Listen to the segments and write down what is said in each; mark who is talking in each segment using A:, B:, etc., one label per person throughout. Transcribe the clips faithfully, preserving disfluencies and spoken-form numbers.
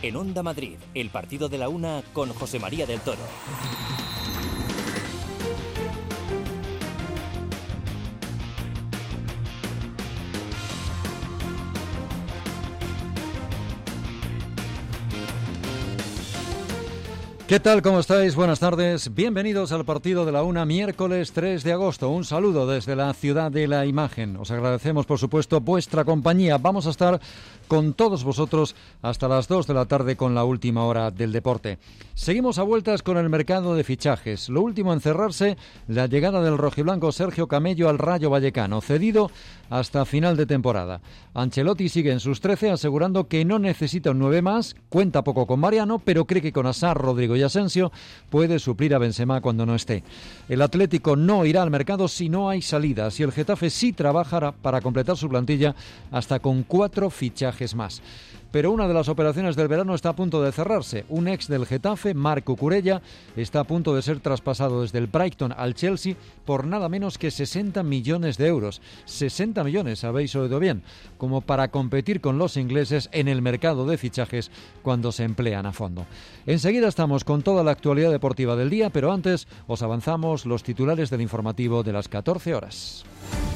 A: En Onda Madrid, el partido de la una con José María del Toro.
B: ¿Qué tal? ¿Cómo estáis? Buenas tardes. Bienvenidos al partido de la una, miércoles tres de agosto. Un saludo desde la ciudad de la imagen. Os agradecemos, por supuesto, vuestra compañía. Vamos a estar con todos vosotros hasta las dos de la tarde con la última hora del deporte. Seguimos a vueltas con el mercado de fichajes. Lo último en cerrarse, la llegada del rojiblanco Sergio Camello al Rayo Vallecano, cedido hasta final de temporada. Ancelotti sigue en sus trece, asegurando que no necesita un nueve más, cuenta poco con Mariano, pero cree que con Azar, Rodrigo y Asensio puede suplir a Benzema cuando no esté. El Atlético no irá al mercado si no hay salidas, y el Getafe sí trabajará para completar su plantilla hasta con cuatro fichajes más. Pero una de las operaciones del verano está a punto de cerrarse. Un ex del Getafe, Marc Cucurella, está a punto de ser traspasado desde el Brighton al Chelsea por nada menos que sesenta millones de euros. sesenta millones, habéis oído bien, como para competir con los ingleses en el mercado de fichajes cuando se emplean a fondo. Enseguida estamos con toda la actualidad deportiva del día, pero antes os avanzamos los titulares del informativo de las catorce horas.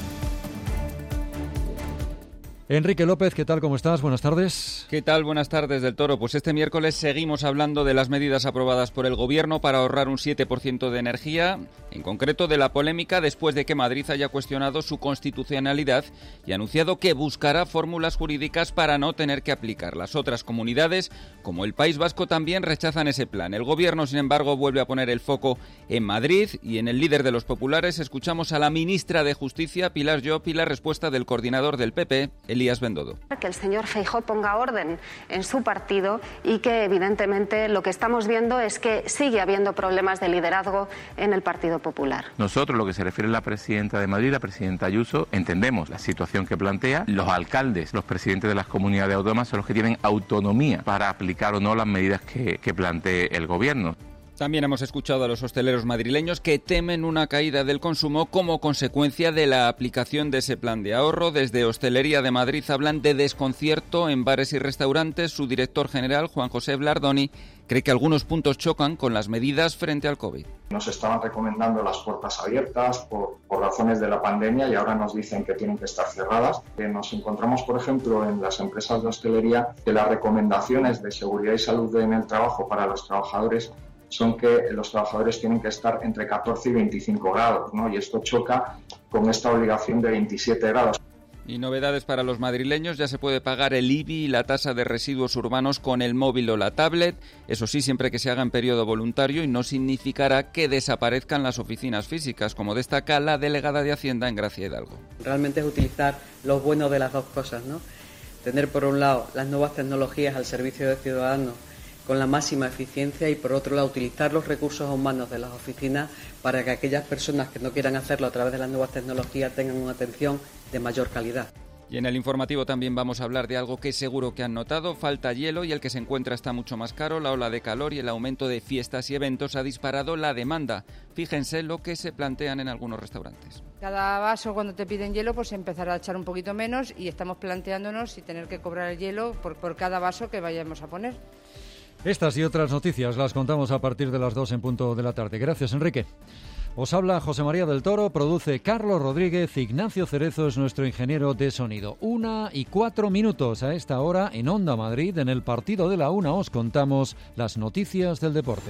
B: Enrique López, ¿qué tal? ¿Cómo estás? Buenas tardes.
C: ¿Qué tal? Buenas tardes del Toro. Pues este miércoles seguimos hablando de las medidas aprobadas por el Gobierno para ahorrar un siete por ciento de energía, en concreto de la polémica después de que Madrid haya cuestionado su constitucionalidad y anunciado que buscará fórmulas jurídicas para no tener que aplicarlas. Otras comunidades, como el País Vasco, también rechazan ese plan. El Gobierno, sin embargo, vuelve a poner el foco en Madrid, y en el líder de los populares escuchamos a la ministra de Justicia, Pilar Llop, y la respuesta del coordinador del P P, Elías Bendodo.
D: Que el señor Feijóo ponga orden en su partido y que evidentemente lo que estamos viendo es que sigue habiendo problemas de liderazgo en el Partido Popular.
E: Nosotros, lo que se refiere a la presidenta de Madrid, la presidenta Ayuso, entendemos la situación que plantea. Los alcaldes, los presidentes de las comunidades autónomas son los que tienen autonomía para aplicar o no las medidas que, que plantee el Gobierno.
C: También hemos escuchado a los hosteleros madrileños que temen una caída del consumo como consecuencia de la aplicación de ese plan de ahorro. Desde Hostelería de Madrid hablan de desconcierto en bares y restaurantes. Su director general, Juan José Blardoni, cree que algunos puntos chocan con las medidas frente al COVID.
F: Nos estaban recomendando las puertas abiertas por, por razones de la pandemia y ahora nos dicen que tienen que estar cerradas. Nos encontramos, por ejemplo, en las empresas de hostelería que las recomendaciones de seguridad y salud en el trabajo para los trabajadores son que los trabajadores tienen que estar entre catorce y veinticinco grados, ¿no? Y esto choca con esta obligación de veintisiete grados.
C: Y novedades para los madrileños: ya se puede pagar el I B I y la tasa de residuos urbanos con el móvil o la tablet, eso sí, siempre que se haga en periodo voluntario, y no significará que desaparezcan las oficinas físicas, como destaca la delegada de Hacienda en Gracia Hidalgo.
G: Realmente es utilizar lo bueno de las dos cosas, ¿no? Tener por un lado las nuevas tecnologías al servicio del ciudadano con la máxima eficiencia, y por otro lado utilizar los recursos humanos de las oficinas para que aquellas personas que no quieran hacerlo a través de las nuevas tecnologías tengan una atención de mayor calidad.
C: Y en el informativo también vamos a hablar de algo que seguro que han notado: falta hielo y el que se encuentra está mucho más caro. La ola de calor y el aumento de fiestas y eventos ha disparado la demanda. Fíjense lo que se plantean en algunos restaurantes.
H: Cada vaso, cuando te piden hielo, pues empezará a echar un poquito menos, y estamos planteándonos si tener que cobrar el hielo por, por cada vaso que vayamos a poner.
B: Estas y otras noticias las contamos a partir de las dos en punto de la tarde. Gracias, Enrique. Os habla José María del Toro, produce Carlos Rodríguez, Ignacio Cerezo es nuestro ingeniero de sonido. Una y cuatro minutos a esta hora en Onda Madrid. En el partido de la una os contamos las noticias del deporte.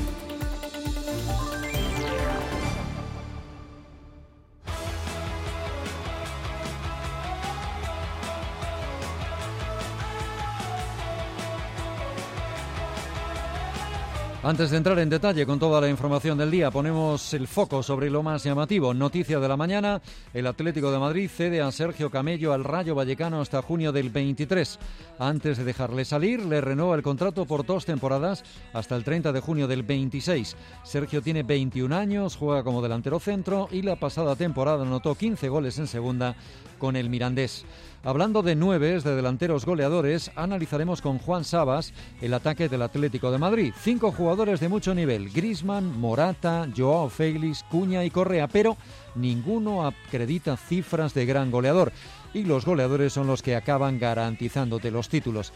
B: Antes de entrar en detalle con toda la información del día, ponemos el foco sobre lo más llamativo. Noticia de la mañana: el Atlético de Madrid cede a Sergio Camello al Rayo Vallecano hasta junio del veintitrés. Antes de dejarle salir, le renueva el contrato por dos temporadas hasta el treinta de junio del veintiséis. Sergio tiene veintiún años, juega como delantero centro y la pasada temporada anotó quince goles en segunda con el Mirandés. Hablando de nueves, de delanteros goleadores, analizaremos con Juan Sabas el ataque del Atlético de Madrid. Cinco jugadores de mucho nivel: Griezmann, Morata, Joao Félix, Cuña y Correa, pero ninguno acredita cifras de gran goleador. Y los goleadores son los que acaban garantizándote los títulos.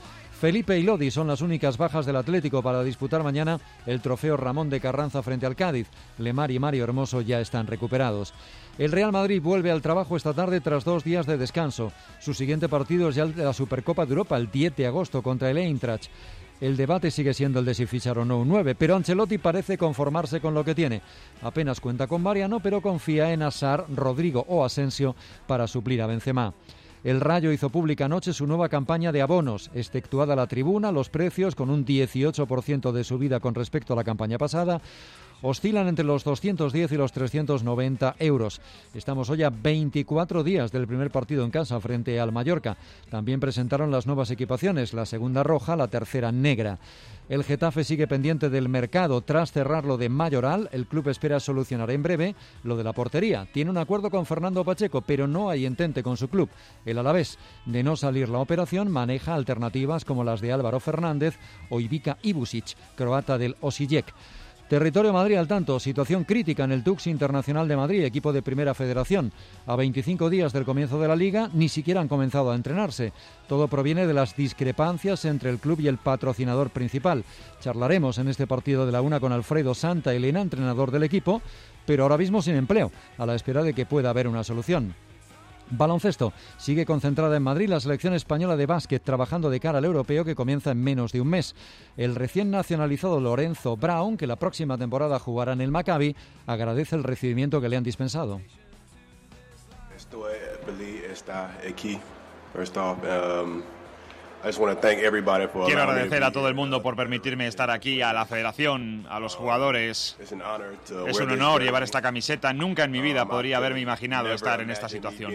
B: Felipe y Lodi son las únicas bajas del Atlético para disputar mañana el trofeo Ramón de Carranza frente al Cádiz. Lemar y Mario Hermoso ya están recuperados. El Real Madrid vuelve al trabajo esta tarde tras dos días de descanso. Su siguiente partido es ya el de la Supercopa de Europa, el diez de agosto, contra el Eintracht. El debate sigue siendo el de si fichar o no un nueve, pero Ancelotti parece conformarse con lo que tiene. Apenas cuenta con Mariano, pero confía en Hazard, Rodrigo o Asensio para suplir a Benzema. El Rayo hizo pública anoche su nueva campaña de abonos, exceptuada la tribuna. Los precios, con un dieciocho por ciento de subida con respecto a la campaña pasada, oscilan entre los doscientos diez y los trescientos noventa euros. Estamos hoy a veinticuatro días del primer partido en casa frente al Mallorca. También presentaron las nuevas equipaciones, la segunda roja, la tercera negra. El Getafe sigue pendiente del mercado. Tras cerrarlo de Mayoral, el club espera solucionar en breve lo de la portería. Tiene un acuerdo con Fernando Pacheco, pero no hay entente con su club. El Alavés, de no salir la operación, maneja alternativas como las de Álvaro Fernández o Ivica Ibusic, croata del Osijek. Territorio Madrid al tanto, situación crítica en el Tux Internacional de Madrid, equipo de Primera Federación. A veinticinco días del comienzo de la Liga, ni siquiera han comenzado a entrenarse. Todo proviene de las discrepancias entre el club y el patrocinador principal. Charlaremos en este partido de la una con Alfredo Santa Elena, entrenador del equipo, pero ahora mismo sin empleo, a la espera de que pueda haber una solución. Baloncesto. Sigue concentrada en Madrid la selección española de básquet, trabajando de cara al europeo que comienza en menos de un mes. El recién nacionalizado Lorenzo Brown, que la próxima temporada jugará en el Maccabi, agradece el recibimiento que le han dispensado.
I: Estoy feliz de estar aquí. First off, um...
J: Quiero agradecer a todo el mundo por permitirme estar aquí, a la federación, a los jugadores. Es un honor llevar esta camiseta. Nunca en mi vida podría haberme imaginado estar en esta situación.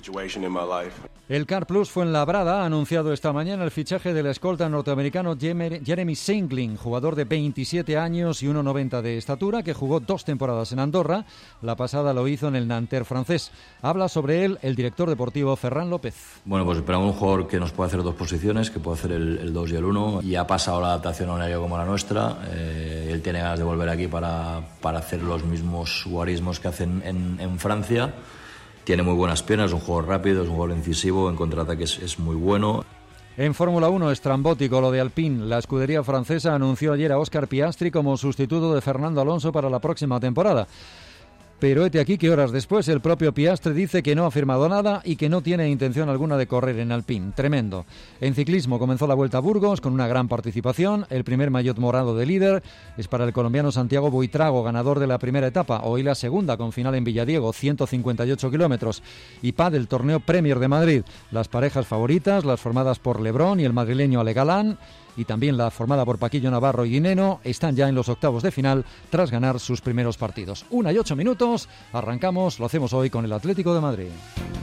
B: El Car Plus Fuenlabrada ha anunciado esta mañana el fichaje del escolta norteamericano Jeremy Singling, jugador de veintisiete años y uno noventa de estatura, que jugó dos temporadas en Andorra. La pasada lo hizo en el Nanterre francés. Habla sobre él el director deportivo Ferran López.
K: Bueno, pues esperamos un jugador que nos pueda hacer dos posiciones, que puede hacer el, el dos y el uno, y ha pasado la adaptación a un área como la nuestra. Eh, él tiene ganas de volver aquí para, para hacer los mismos guarismos que hacen en, en Francia. Tiene muy buenas piernas, es un jugador rápido, es un jugador incisivo, en contraataque es, es muy bueno.
B: En Fórmula uno, estrambótico lo de Alpine. La escudería francesa anunció ayer a Oscar Piastri como sustituto de Fernando Alonso para la próxima temporada. Pero hete aquí que horas después el propio Piastri dice que no ha firmado nada y que no tiene intención alguna de correr en Alpine. Tremendo. En ciclismo comenzó la Vuelta a Burgos con una gran participación. El primer maillot morado de líder es para el colombiano Santiago Buitrago, ganador de la primera etapa. Hoy la segunda con final en Villadiego, ciento cincuenta y ocho kilómetros. Y pádel, torneo Premier de Madrid. Las parejas favoritas, las formadas por Lebrón y el madrileño Ale Galán, y también la formada por Paquillo Navarro y Dineno, están ya en los octavos de final tras ganar sus primeros partidos. Una y ocho minutos, arrancamos, lo hacemos hoy con el Atlético de Madrid.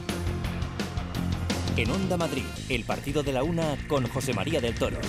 A: En Onda Madrid, el partido de la una con José María del Toro.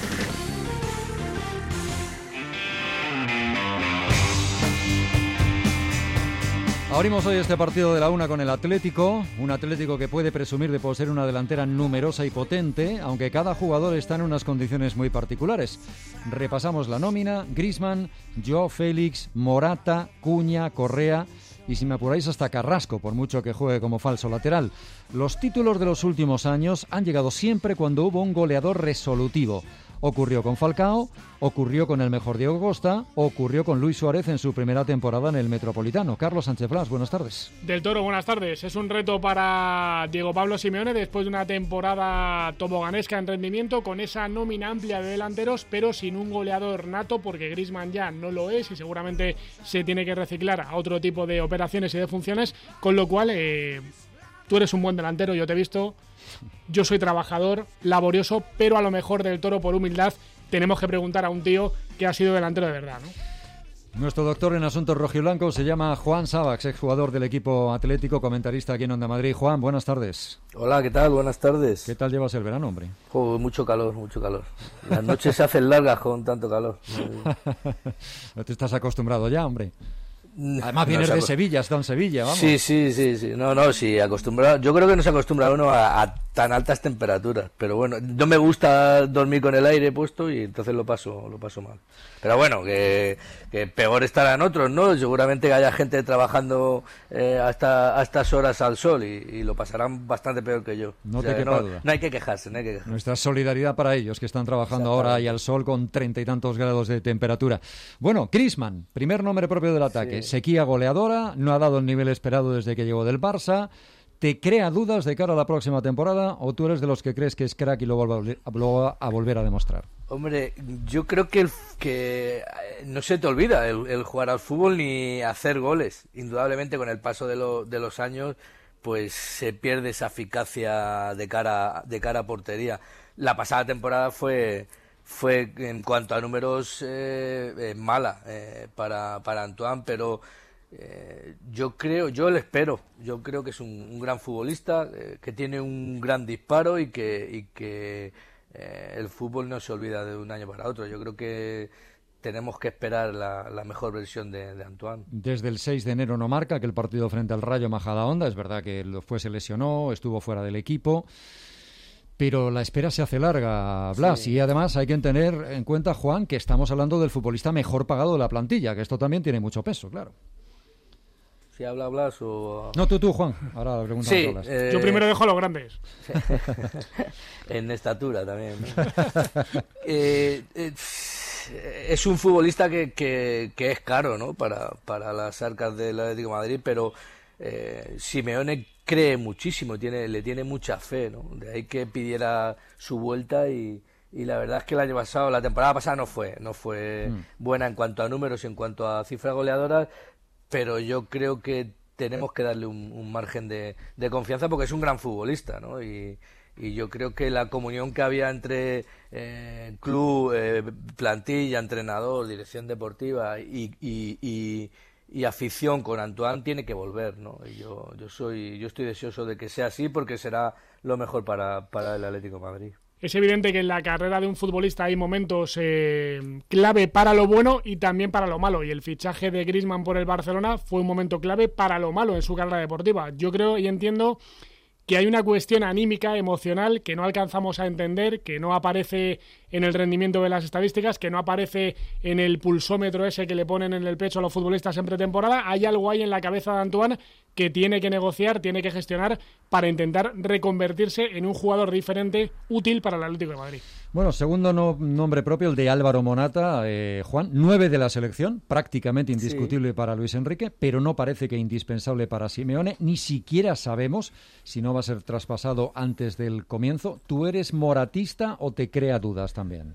B: Abrimos hoy este partido de la una con el Atlético, un Atlético que puede presumir de poseer una delantera numerosa y potente, aunque cada jugador está en unas condiciones muy particulares. Repasamos la nómina: Griezmann, Joao Félix, Morata, Cuña, Correa y, si me apuráis, hasta Carrasco, por mucho que juegue como falso lateral. Los títulos de los últimos años han llegado siempre cuando hubo un goleador resolutivo. Ocurrió con Falcao, ocurrió con el mejor Diego Costa, ocurrió con Luis Suárez en su primera temporada en el Metropolitano. Carlos Sánchez Blas, buenas tardes.
L: Del Toro, buenas tardes. Es un reto para Diego Pablo Simeone después de una temporada toboganesca en rendimiento, con esa nómina amplia de delanteros, pero sin un goleador nato, porque Griezmann ya no lo es y seguramente se tiene que reciclar a otro tipo de operaciones y de funciones, con lo cual eh, tú eres un buen delantero, yo te he visto. Yo soy trabajador, laborioso, pero a lo mejor Del Toro, por humildad, tenemos que preguntar a un tío que ha sido delantero de verdad, ¿no?
B: Nuestro doctor en asuntos rojiblancos se llama Juan Sabax, exjugador del equipo atlético, comentarista aquí en Onda Madrid. Juan, buenas tardes.
M: Hola, ¿qué tal? Buenas tardes.
B: ¿Qué tal llevas el verano, hombre?
M: Oh, mucho calor, mucho calor. Las noches se hacen largas con tanto calor.
B: ¿No te estás acostumbrado ya, hombre? Además vienes no de Sevilla, está en Sevilla, vamos.
M: Sí, sí, sí, sí. No, no, sí, acostumbrado. Yo creo que no se acostumbra uno a, a tan altas temperaturas, pero bueno, no me gusta dormir con el aire puesto y entonces lo paso, lo paso mal. Pero bueno, que, que peor estarán otros, ¿no? Seguramente que haya gente trabajando eh, hasta a estas horas al sol y, y lo pasarán bastante peor que yo.
B: No
M: o sea,
B: te quepa
M: no,
B: duda.
M: No hay que quejarse, no hay que quejarse.
B: Nuestra solidaridad para ellos que están trabajando ahora ahí al sol con treinta y tantos grados de temperatura. Bueno, Griezmann, primer nombre propio del ataque. Sí. Sequía goleadora, no ha dado el nivel esperado desde que llegó del Barça. ¿Te crea dudas de cara a la próxima temporada o tú eres de los que crees que es crack y lo va a volver a demostrar?
M: Hombre, yo creo que, el, que no se te olvida el, el jugar al fútbol ni hacer goles. Indudablemente con el paso de, lo, de los años pues se pierde esa eficacia de cara, de cara a portería. La pasada temporada fue... fue en cuanto a números eh, eh, mala eh, para, para Antoine, pero eh, yo creo, yo le espero, yo creo que es un, un gran futbolista, eh, que tiene un gran disparo y que, y que eh, el fútbol no se olvida de un año para otro. Yo creo que tenemos que esperar la, la mejor versión de, de Antoine.
B: Desde el seis de enero no marca, que el partido frente al Rayo Majadahonda, es verdad que después se lesionó, estuvo fuera del equipo. Pero la espera se hace larga, Blas, sí. Y además hay que tener en cuenta, Juan, que estamos hablando del futbolista mejor pagado de la plantilla, que esto también tiene mucho peso, claro.
M: Si habla Blas o...
B: No, tú, tú, Juan. Ahora la pregunta
M: sí,
B: a Blas.
L: Eh... Yo primero dejo a los grandes.
M: En estatura también, ¿no? eh, eh, es un futbolista que, que, que es caro, ¿no? Para, para las arcas del Atlético de Madrid, pero eh, Simeone cree muchísimo, tiene, le tiene mucha fe, ¿no? De ahí que pidiera su vuelta y, y la verdad es que el año pasado, la temporada pasada no fue, no fue mm. buena en cuanto a números y en cuanto a cifras goleadoras, pero yo creo que tenemos que darle un, un margen de, de confianza porque es un gran futbolista, ¿no? Y, y yo creo que la comunión que había entre eh, club, eh, plantilla, entrenador, dirección deportiva y, y, y y afición con Antoine tiene que volver, ¿no? Y yo yo soy yo estoy deseoso de que sea así porque será lo mejor para, para el Atlético de Madrid.
L: Es evidente que en la carrera de un futbolista hay momentos eh, clave para lo bueno y también para lo malo, y el fichaje de Griezmann por el Barcelona fue un momento clave para lo malo en su carrera deportiva. Yo creo y entiendo que hay una cuestión anímica, emocional, que no alcanzamos a entender, que no aparece en el rendimiento de las estadísticas, que no aparece en el pulsómetro ese que le ponen en el pecho a los futbolistas en pretemporada. Hay algo ahí en la cabeza de Antoine que tiene que negociar, tiene que gestionar para intentar reconvertirse en un jugador diferente, útil para el Atlético de Madrid.
B: Bueno, segundo no, nombre propio, el de Álvaro Morata, eh, Juan, nueve de la selección, prácticamente indiscutible sí. para Luis Enrique, pero no parece que indispensable para Simeone, ni siquiera sabemos si no va a ser traspasado antes del comienzo. ¿Tú eres moratista o te crea dudas también?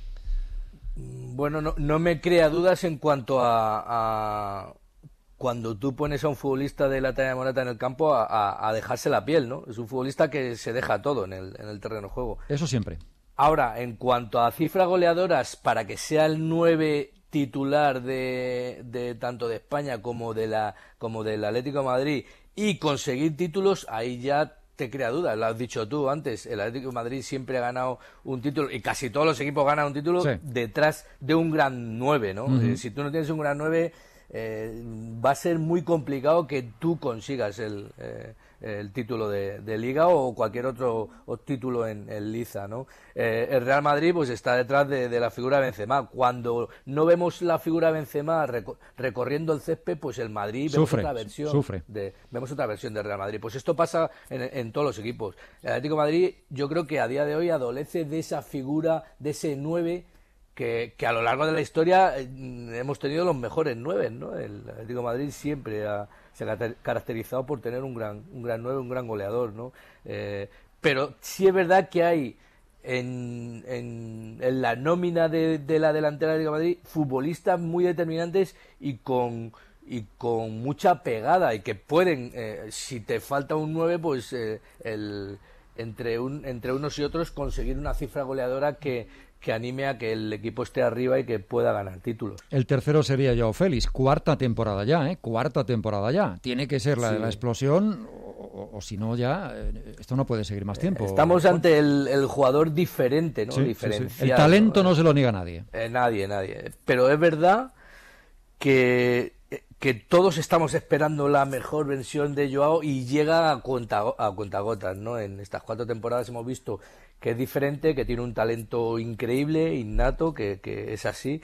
M: Bueno, no, no me crea dudas en cuanto a, a cuando tú pones a un futbolista de la talla de Morata en el campo a, a, a dejarse la piel, ¿no? Es un futbolista que se deja todo en el, en el terreno de juego.
B: Eso siempre.
M: Ahora, en cuanto a cifras goleadoras, para que sea el nueve titular de, de tanto de España como de la como del Atlético de Madrid y conseguir títulos, ahí ya te crea dudas. Lo has dicho tú antes, el Atlético de Madrid siempre ha ganado un título y casi todos los equipos ganan un título sí. detrás de un gran nueve, ¿no? Uh-huh. Eh, si tú no tienes un gran nueve, eh, va a ser muy complicado que tú consigas el... Eh, el título de, de Liga o cualquier otro o título en, en Liza, ¿no? Eh, el Real Madrid pues está detrás de, de la figura de Benzema. Cuando no vemos la figura de Benzema reco- recorriendo el césped, pues el Madrid vemos
B: sufre,
M: otra versión
B: sufre.
M: de vemos otra versión del Real Madrid. Pues esto pasa en, en todos los equipos. El Atlético de Madrid, yo creo que a día de hoy adolece de esa figura, de ese nueve que, que a lo largo de la historia eh, hemos tenido los mejores nueve, ¿no? El Atlético de Madrid siempre ha se ha caracterizado por tener un gran un gran nueve, un gran goleador, ¿no? Eh, pero sí es verdad que hay en, en, en la nómina de, de la delantera de Madrid futbolistas muy determinantes y con y con mucha pegada y que pueden, eh, si te falta un nueve, pues eh, el entre un entre unos y otros conseguir una cifra goleadora que que anime a que el equipo esté arriba y que pueda ganar títulos.
B: El tercero sería Joao Félix, cuarta temporada ya, ¿eh? Cuarta temporada ya. Tiene que ser la, sí. la explosión, o, o, o si no ya, eh, esto no puede seguir más tiempo.
M: Estamos ante el, el jugador diferente, ¿no?
B: Sí,
M: Diferenciado.
B: Sí, sí. El talento no, no se lo niega nadie.
M: Eh, nadie, nadie. Pero es verdad que, que todos estamos esperando la mejor versión de Joao y llega a, cuenta, a cuentagotas, ¿no? En estas cuatro temporadas hemos visto que es diferente, que tiene un talento increíble, innato, que, que es así,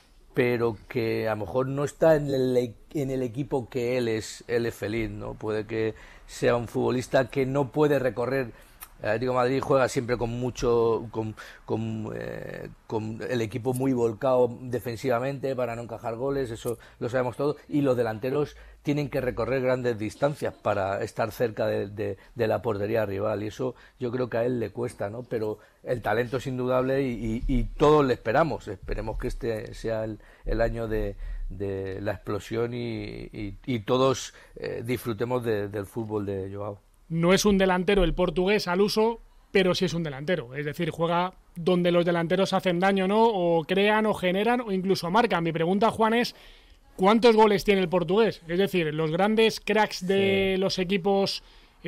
M: pero que a lo mejor no está en el, en el equipo que él es, él es feliz, ¿no? Puede que sea un futbolista que no puede recorrer. El Atlético de Madrid juega siempre con mucho, con, con, eh, con el equipo muy volcado defensivamente para no encajar goles, eso lo sabemos todos, y los delanteros tienen que recorrer grandes distancias para estar cerca de, de, de la portería rival, y eso yo creo que a él le cuesta, ¿no? Pero el talento es indudable y, y, y todos le esperamos, esperemos que este sea el, el año de, de la explosión y, y, y todos eh, disfrutemos de, del fútbol de Joao.
L: No es un delantero el portugués al uso, pero sí es un delantero. Es decir, juega donde los delanteros hacen daño, ¿no? O crean, o generan, o incluso marcan. Mi pregunta, Juan, es ¿cuántos goles tiene el portugués? Es decir, los grandes cracks de sí. los equipos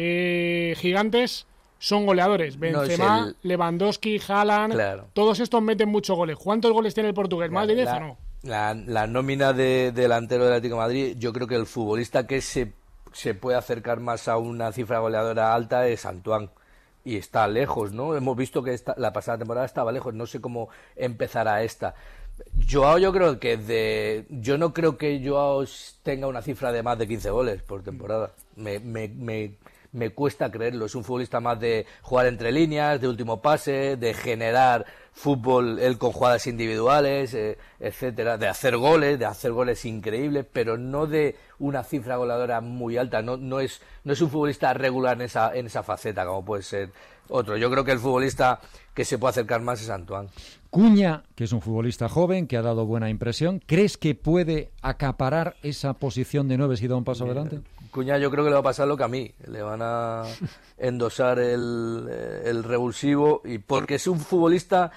L: eh, gigantes son goleadores. Benzema, no, el... Lewandowski, Haaland, claro. Todos estos meten muchos goles. ¿Cuántos goles tiene el portugués? ¿Más de diez o no?
M: La, la nómina de delantero del Atlético de Madrid, yo creo que el futbolista que se... se puede acercar más a una cifra goleadora alta es Antoine, y está lejos, ¿no? Hemos visto que esta, la pasada temporada estaba lejos, no sé cómo empezará esta. Joao, yo creo que de yo no creo que Joao tenga una cifra de más de quince goles por temporada. Me, me, me, me cuesta creerlo. Es un futbolista más de jugar entre líneas, de último pase, de generar fútbol él con jugadas individuales, eh, etcétera, de hacer goles, de hacer goles increíbles, pero no de una cifra goleadora muy alta. No, no es no es un futbolista regular en esa en esa faceta como puede ser otro. Yo creo que el futbolista que se puede acercar más es Antoine.
B: Cuña, que es un futbolista joven, que ha dado buena impresión, ¿crees que puede acaparar esa posición de nueve si da un paso Bien. adelante?
M: Cuña, yo creo que le va a pasar lo que a mí, le van a endosar el, el revulsivo, y porque es un futbolista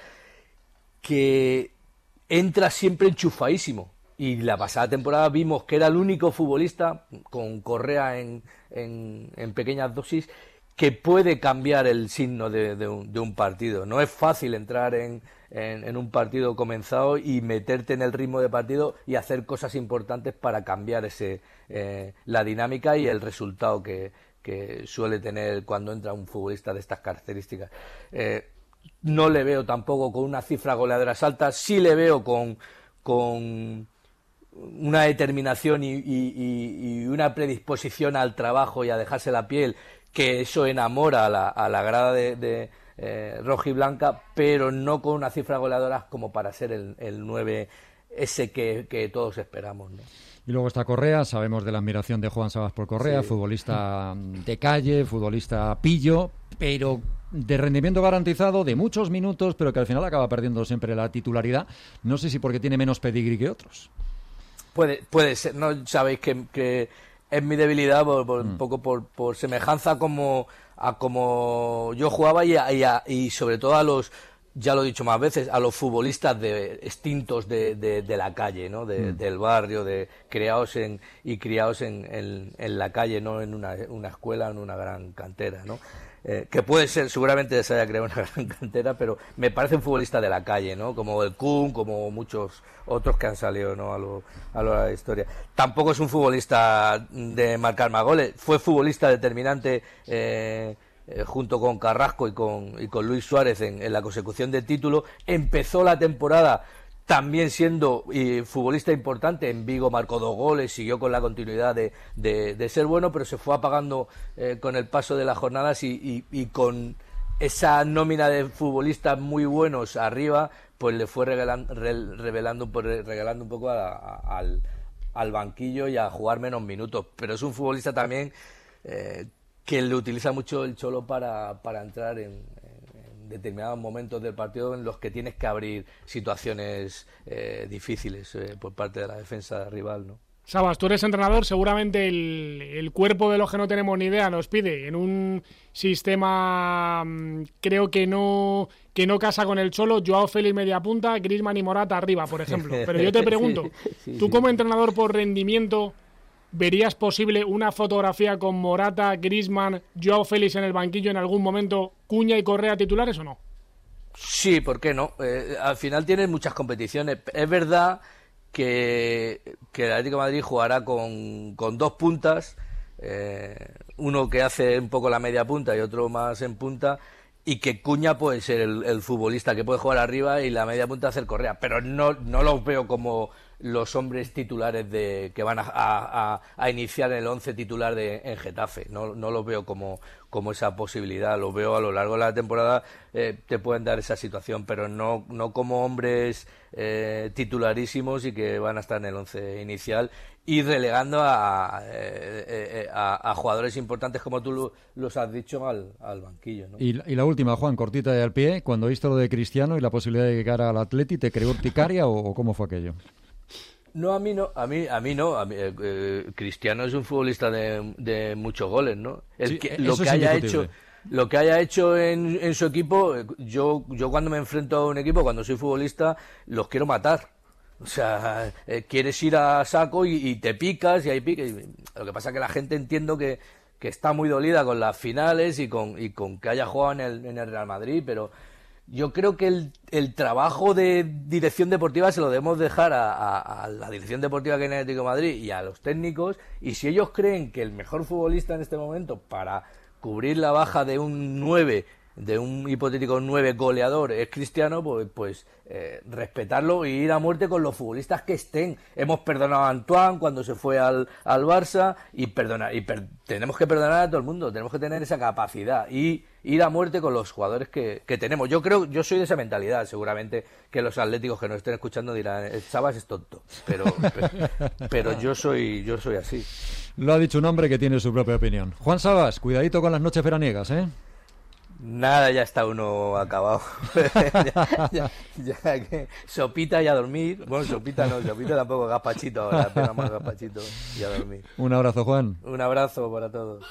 M: que entra siempre enchufadísimo, y la pasada temporada vimos que era el único futbolista, con Correa en, en, en pequeñas dosis, que puede cambiar el signo de, de, un, de un partido. No es fácil entrar en, en, en un partido comenzado y meterte en el ritmo de partido y hacer cosas importantes para cambiar ese eh, la dinámica y el resultado que, que suele tener cuando entra un futbolista de estas características. Eh, no le veo tampoco con una cifra goleadoras altas, sí le veo con, con una determinación y, y, y una predisposición al trabajo y a dejarse la piel, que eso enamora a la, a la grada de, de eh, roja y blanca, pero no con una cifra goleadora como para ser el, el nueve ese que, que todos esperamos, ¿no?
B: Y luego está Correa, sabemos de la admiración de Juan Sabas por Correa, sí. Futbolista de calle, futbolista pillo, pero de rendimiento garantizado, de muchos minutos, pero que al final acaba perdiendo siempre la titularidad. No sé si porque tiene menos pedigrí que otros.
M: Puede, puede ser, no sabéis que... que... es mi debilidad por, por, mm. un poco por, por semejanza como a como yo jugaba y, a, y, a, y sobre todo a los, ya lo he dicho más veces, a los futbolistas de extintos de, de, de la calle, ¿no? De, mm. del barrio, de criados en y criados en, en, en la calle, no en una, una escuela, en una gran cantera, ¿no? Eh, que puede ser, seguramente se haya creado una gran cantera, pero me parece un futbolista de la calle, ¿no? Como el Kun, como muchos otros que han salido, ¿no? A lo, a lo largo de la historia. Tampoco es un futbolista de marcar más goles, fue futbolista determinante eh, eh, junto con Carrasco y con, y con Luis Suárez en, en la consecución del título. Empezó la temporada también siendo eh, futbolista importante. En Vigo marcó dos goles, siguió con la continuidad de, de, de ser bueno, pero se fue apagando eh, con el paso de las jornadas y, y, y con esa nómina de futbolistas muy buenos arriba, pues le fue regalan, re, revelando, regalando un poco a, a, al, al banquillo y a jugar menos minutos. Pero es un futbolista también eh, que le utiliza mucho el Cholo para, para entrar en determinados momentos del partido en los que tienes que abrir situaciones eh, difíciles eh, por parte de la defensa rival, ¿no?
L: Sabas, tú eres entrenador, seguramente el, el cuerpo de los que no tenemos ni idea nos pide en un sistema creo que no que no casa con el Cholo, Joao Félix media punta, Griezmann y Morata arriba, por ejemplo. Pero yo te pregunto, sí, sí, tú como entrenador por rendimiento, ¿verías posible una fotografía con Morata, Griezmann, Joao Félix en el banquillo en algún momento, Cuña y Correa titulares o no?
M: Sí, ¿por qué no? Eh, al final tienes muchas competiciones. Es verdad que, que el Atlético de Madrid jugará con, con dos puntas, eh, uno que hace un poco la media punta y otro más en punta, y que Cuña puede ser el, el futbolista que puede jugar arriba y la media punta hacer Correa, pero no, no los veo como los hombres titulares de que van a, a, a iniciar el once titular de, en Getafe. No, no los veo como, como esa posibilidad. Los veo a lo largo de la temporada, eh, te pueden dar esa situación, pero no, no como hombres eh, titularísimos y que van a estar en el once inicial y relegando a, eh, eh, a, a jugadores importantes, como tú lo, los has dicho, al, al banquillo, ¿no?
B: Y, y la última, Juan, cortita y al pie. Cuando viste lo de Cristiano y la posibilidad de llegar al Atleti, ¿te creó urticaria o, o cómo fue aquello?
M: No, a mí no, a mí, a mí no. A mí, eh, eh, Cristiano es un futbolista de, de muchos goles, ¿no? El
B: Sí,
M: que,
B: eso
M: lo
B: es
M: que haya
B: indiscutible.
M: hecho, lo que haya hecho en, en su equipo, eh, yo, yo cuando me enfrento a un equipo, cuando soy futbolista, los quiero matar. O sea, eh, quieres ir a saco y, y te picas y hay piques. Lo que pasa es que la gente, entiendo que, que está muy dolida con las finales y con, y con que haya jugado en el, en el Real Madrid, pero yo creo que el, el trabajo de dirección deportiva se lo debemos dejar a, a, a la dirección deportiva que hay en el Atlético de Madrid y a los técnicos, y si ellos creen que el mejor futbolista en este momento para cubrir la baja de un nueve, de un hipotético nueve goleador es Cristiano, pues, pues eh, respetarlo y ir a muerte con los futbolistas que estén. Hemos perdonado a Antoine cuando se fue al, al Barça y, perdonar, y per, tenemos que perdonar a todo el mundo, tenemos que tener esa capacidad y ir a muerte con los jugadores que, que tenemos. Yo creo, yo soy de esa mentalidad. Seguramente que los atléticos que nos estén escuchando dirán, el Sabas es tonto, pero, pero, pero yo soy yo soy así.
B: Lo ha dicho un hombre que tiene su propia opinión. Juan Sabas, cuidadito con las noches veraniegas, ¿eh?
M: Nada, ya está uno acabado. ya, ya, ya que sopita y a dormir. Bueno, sopita no, sopita tampoco, gazpachito ahora, apenas más gazpachito y a dormir.
B: Un abrazo, Juan.
M: Un abrazo para todos.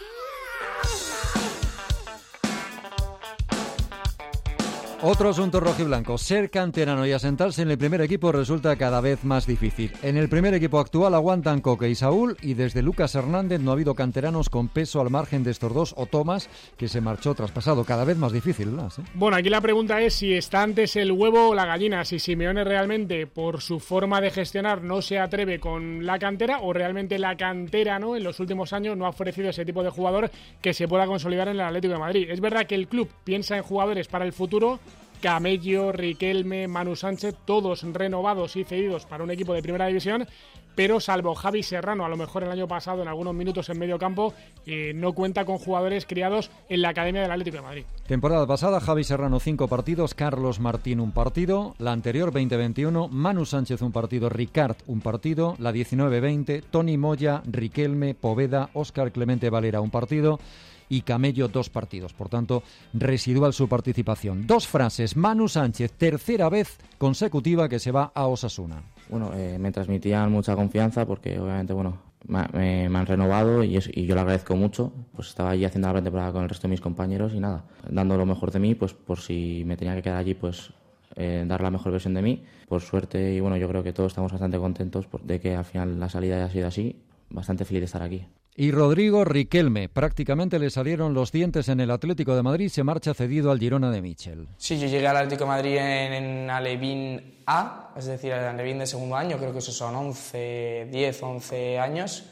B: Otro asunto rojiblanco. Ser canterano y asentarse en el primer equipo resulta cada vez más difícil. En el primer equipo actual aguantan Coque y Saúl, y desde Lucas Hernández no ha habido canteranos con peso al margen de estos dos, o Tomás, que se marchó traspasado. Cada vez más difícil, ¿no? ¿Sí?
L: Bueno, aquí la pregunta es si está antes el huevo o la gallina, si Simeone realmente, por su forma de gestionar, no se atreve con la cantera, o realmente la cantera, ¿no?, en los últimos años no ha ofrecido ese tipo de jugador que se pueda consolidar en el Atlético de Madrid. Es verdad que el club piensa en jugadores para el futuro, Camello, Riquelme, Manu Sánchez, todos renovados y cedidos para un equipo de primera división, pero salvo Javi Serrano, a lo mejor el año pasado en algunos minutos en medio campo, eh, no cuenta con jugadores criados en la Academia del Atlético de Madrid.
B: Temporada pasada, Javi Serrano cinco partidos, Carlos Martín un partido, la anterior veinte veintiuno, Manu Sánchez un partido, Ricard un partido, la diecinueve veinte, Toni Moya, Riquelme, Poveda, Óscar Clemente Valera un partido y Camello dos partidos. Por tanto, residual su participación. Dos frases. Manu Sánchez, tercera vez consecutiva que se va a Osasuna.
N: Bueno, eh, me transmitían mucha confianza porque obviamente, bueno, me, me, me han renovado y, es, y yo lo agradezco mucho. Pues estaba allí haciendo la pretemporada con el resto de mis compañeros y nada, dando lo mejor de mí, pues por si me tenía que quedar allí, pues eh, dar la mejor versión de mí. Por suerte, y bueno, yo creo que todos estamos bastante contentos de que al final la salida haya sido así. Bastante feliz de estar aquí.
B: Y Rodrigo Riquelme, prácticamente le salieron los dientes en el Atlético de Madrid, se marcha cedido al Girona de Michel.
O: Sí, yo llegué al Atlético de Madrid en, en Alevín A, es decir, el Alevín de segundo año, creo que esos son once, diez, once años,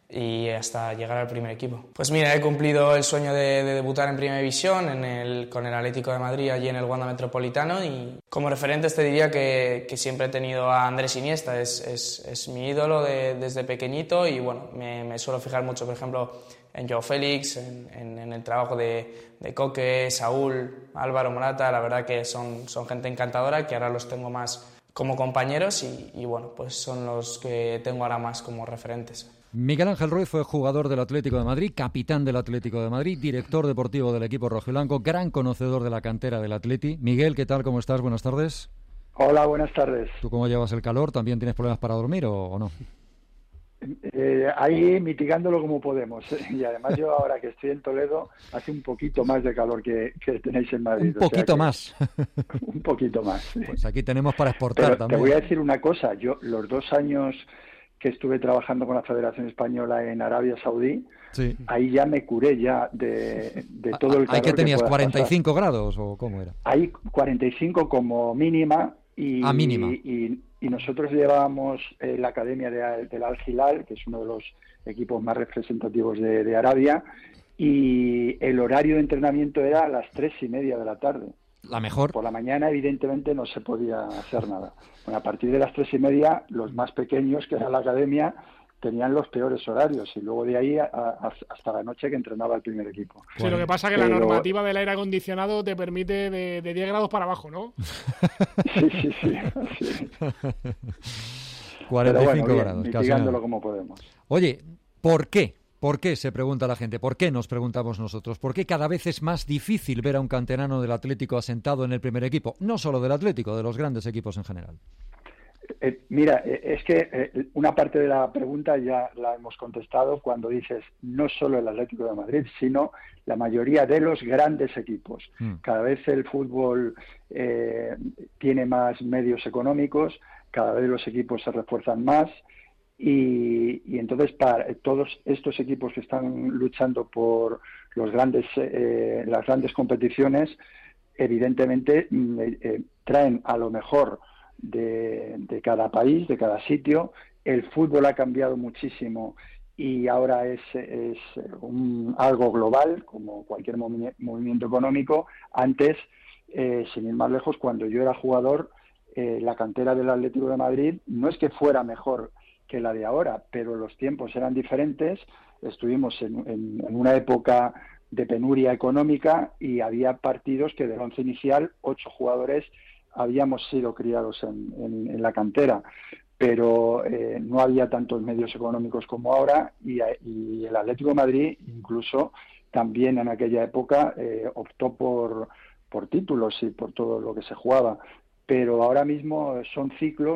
O: y hasta llegar al primer equipo. Pues mira, he cumplido el sueño de, de debutar en Primera División en el, con el Atlético de Madrid allí en el Wanda Metropolitano, y como referentes te diría que, que siempre he tenido a Andrés Iniesta, es, es, es mi ídolo de, desde pequeñito, y bueno, me, me suelo fijar mucho, por ejemplo, en Joao Félix, en, en, en el trabajo de, de Coque, Saúl, Álvaro Morata. La verdad que son, son gente encantadora, que ahora los tengo más como compañeros y, y bueno, pues son los que tengo ahora más como referentes.
B: Miguel Ángel Ruiz fue jugador del Atlético de Madrid, capitán del Atlético de Madrid, director deportivo del equipo rojiblanco, gran conocedor de la cantera del Atleti. Miguel, ¿qué tal? ¿Cómo estás? Buenas tardes.
P: Hola, buenas tardes.
B: ¿Tú cómo llevas el calor? ¿También tienes problemas para dormir o, o no?
P: Eh, ahí mitigándolo como podemos. Y además yo ahora que estoy en Toledo, hace un poquito más de calor que, que tenéis en Madrid.
B: Un poquito
P: o sea
B: más.
P: Un poquito más.
B: Pues aquí tenemos para exportar.
P: Pero
B: también.
P: Te voy a decir una cosa. Yo los dos años que estuve trabajando con la Federación Española en Arabia Saudí, sí. Ahí ya me curé ya de, de todo el calor.
B: ¿Ahí que tenías
P: que
B: cuarenta y cinco pasar. Grados o cómo era?
P: Ahí cuarenta y cinco como mínima, Y,
B: a mínima.
P: Y, y nosotros llevábamos eh, la academia de, del Al Hilal, que es uno de los equipos más representativos de, de Arabia, y el horario de entrenamiento era a las tres y media de la tarde.
B: La mejor.
P: Por la mañana, evidentemente, no se podía hacer nada. Bueno, a partir de las tres y media, los más pequeños, que era la academia, tenían los peores horarios, y luego de ahí a, a, hasta la noche que entrenaba el primer equipo.
L: Sí, lo que pasa es que Pero... la normativa del aire acondicionado te permite de, de diez grados para abajo, ¿no?
P: Sí, sí, sí. sí.
B: cuarenta y cinco
P: bueno,
B: grados.
P: Bien, mitigándolo como podemos.
B: Oye, ¿por qué? ¿Por qué? Se pregunta la gente. ¿Por qué? Nos preguntamos nosotros. ¿Por qué cada vez es más difícil ver a un canterano del Atlético asentado en el primer equipo? No solo del Atlético, de los grandes equipos en general.
P: Eh, mira, eh, es que eh, una parte de la pregunta ya la hemos contestado cuando dices no solo el Atlético de Madrid, sino la mayoría de los grandes equipos. Mm. Cada vez el fútbol eh, tiene más medios económicos, cada vez los equipos se refuerzan más y, y entonces para todos estos equipos que están luchando por los grandes, eh, las grandes competiciones, evidentemente eh, eh, traen a lo mejor De, de cada país, de cada sitio. El fútbol ha cambiado muchísimo y ahora es, es un, algo global, como cualquier movi- movimiento económico. Antes, eh, sin ir más lejos, cuando yo era jugador, eh, la cantera del Atlético de Madrid no es que fuera mejor que la de ahora, pero los tiempos eran diferentes. Estuvimos en, en, en una época de penuria económica y había partidos que del once inicial, ocho jugadores habíamos sido criados en, en, en la cantera, pero eh, no había tantos medios económicos como ahora y, y el Atlético de Madrid incluso también en aquella época eh, optó por, por títulos y por todo lo que se jugaba, pero ahora mismo son ciclos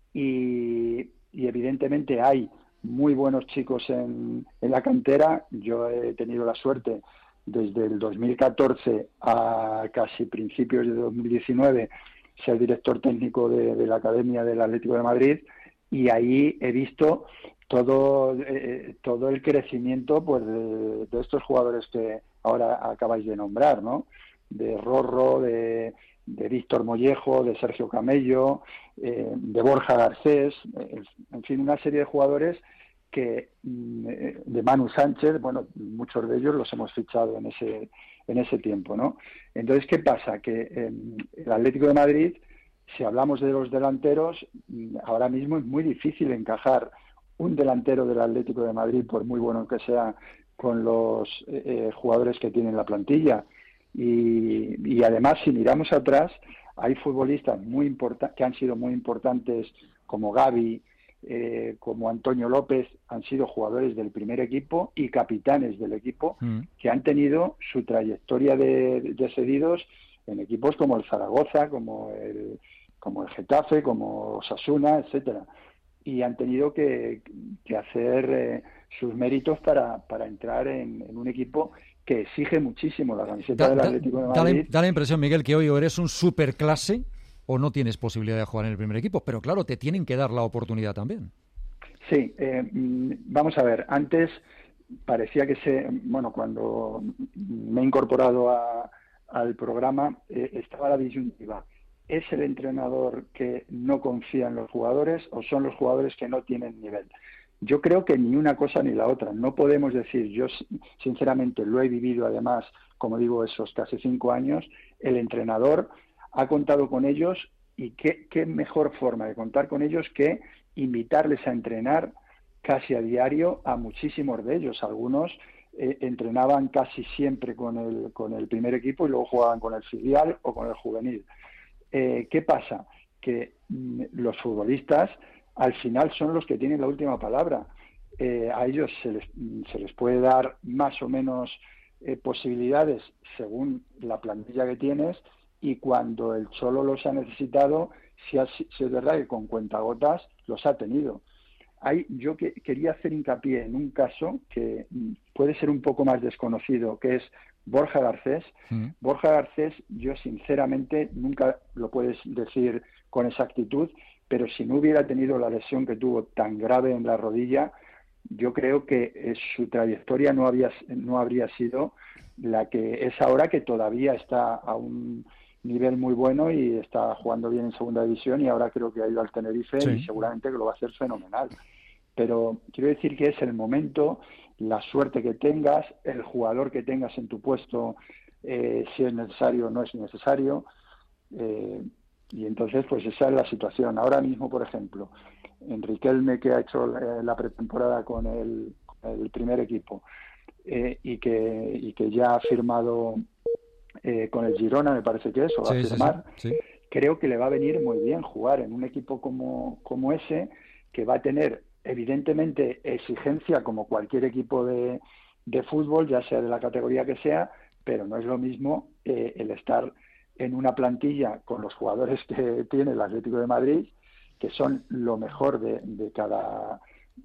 P: y, y evidentemente hay muy buenos chicos en, en la cantera. Yo he tenido la suerte desde el dos mil catorce a casi principios de dos mil diecinueve ser director técnico de, de la Academia del Atlético de Madrid y ahí he visto todo eh, todo el crecimiento pues de, de estos jugadores que ahora acabáis de nombrar, ¿no? De Rorro, de, de Víctor Mollejo, de Sergio Camello, eh, de Borja Garcés, eh, en fin, una serie de jugadores que de Manu Sánchez, bueno, muchos de ellos los hemos fichado en ese en ese tiempo, ¿no? Entonces, ¿qué pasa? Que eh, el Atlético de Madrid, si hablamos de los delanteros, ahora mismo es muy difícil encajar un delantero del Atlético de Madrid, por muy bueno que sea, con los eh, jugadores que tiene la plantilla. Y, y además, si miramos atrás, hay futbolistas muy importantes que han sido muy importantes, como Gavi, Eh, como Antonio López, han sido jugadores del primer equipo y capitanes del equipo mm. que han tenido su trayectoria de, de cedidos en equipos como el Zaragoza, como el, como el Getafe, como Osasuna, etcétera, y han tenido que, que hacer eh, sus méritos para, para entrar en, en un equipo que exige muchísimo la camiseta da, del Atlético de Madrid.
B: Da la, da la impresión, Miguel, que hoy o eres un superclase o no tienes posibilidad de jugar en el primer equipo, pero claro, te tienen que dar la oportunidad también.
P: Sí, eh, vamos a ver, antes parecía que se, bueno, cuando me he incorporado a, al programa, eh, estaba la disyuntiva. ¿Es el entrenador que no confía en los jugadores o son los jugadores que no tienen nivel? Yo creo que ni una cosa ni la otra. No podemos decir, yo sinceramente lo he vivido además, como digo, esos casi cinco años, el entrenador ha contado con ellos y qué, qué mejor forma de contar con ellos que invitarles a entrenar casi a diario a muchísimos de ellos. Algunos eh, entrenaban casi siempre con el, con el primer equipo y luego jugaban con el filial o con el juvenil. Eh, ¿Qué pasa? Que mm, los futbolistas al final son los que tienen la última palabra. Eh, a ellos se les, se les puede dar más o menos eh, posibilidades según la plantilla que tienes, y cuando el Cholo los ha necesitado, si, ha, si es verdad que con cuentagotas los ha tenido. Hay, yo que, quería hacer hincapié en un caso que puede ser un poco más desconocido, que es Borja Garcés. Mm. Borja Garcés, yo sinceramente nunca lo puedes decir con exactitud, pero si no hubiera tenido la lesión que tuvo tan grave en la rodilla, yo creo que eh, su trayectoria no había no habría sido la que es ahora, que todavía está a un nivel muy bueno y está jugando bien en segunda división, y ahora creo que ha ido al Tenerife sí. y seguramente que lo va a hacer fenomenal. Pero quiero decir que es el momento, la suerte que tengas, el jugador que tengas en tu puesto, eh, si es necesario o no es necesario, eh, y entonces pues esa es la situación. Ahora mismo, por ejemplo, Riquelme, que ha hecho eh, la pretemporada con el, el primer equipo eh, y, que, y que ya ha firmado eh, con el Girona, me parece que es, o va sí, a firmar, sí, sí. Sí. Creo que le va a venir muy bien jugar en un equipo como, como ese, que va a tener evidentemente exigencia como cualquier equipo de, de fútbol, ya sea de la categoría que sea, pero no es lo mismo eh, el estar en una plantilla con los jugadores que tiene el Atlético de Madrid, que son lo mejor de, de cada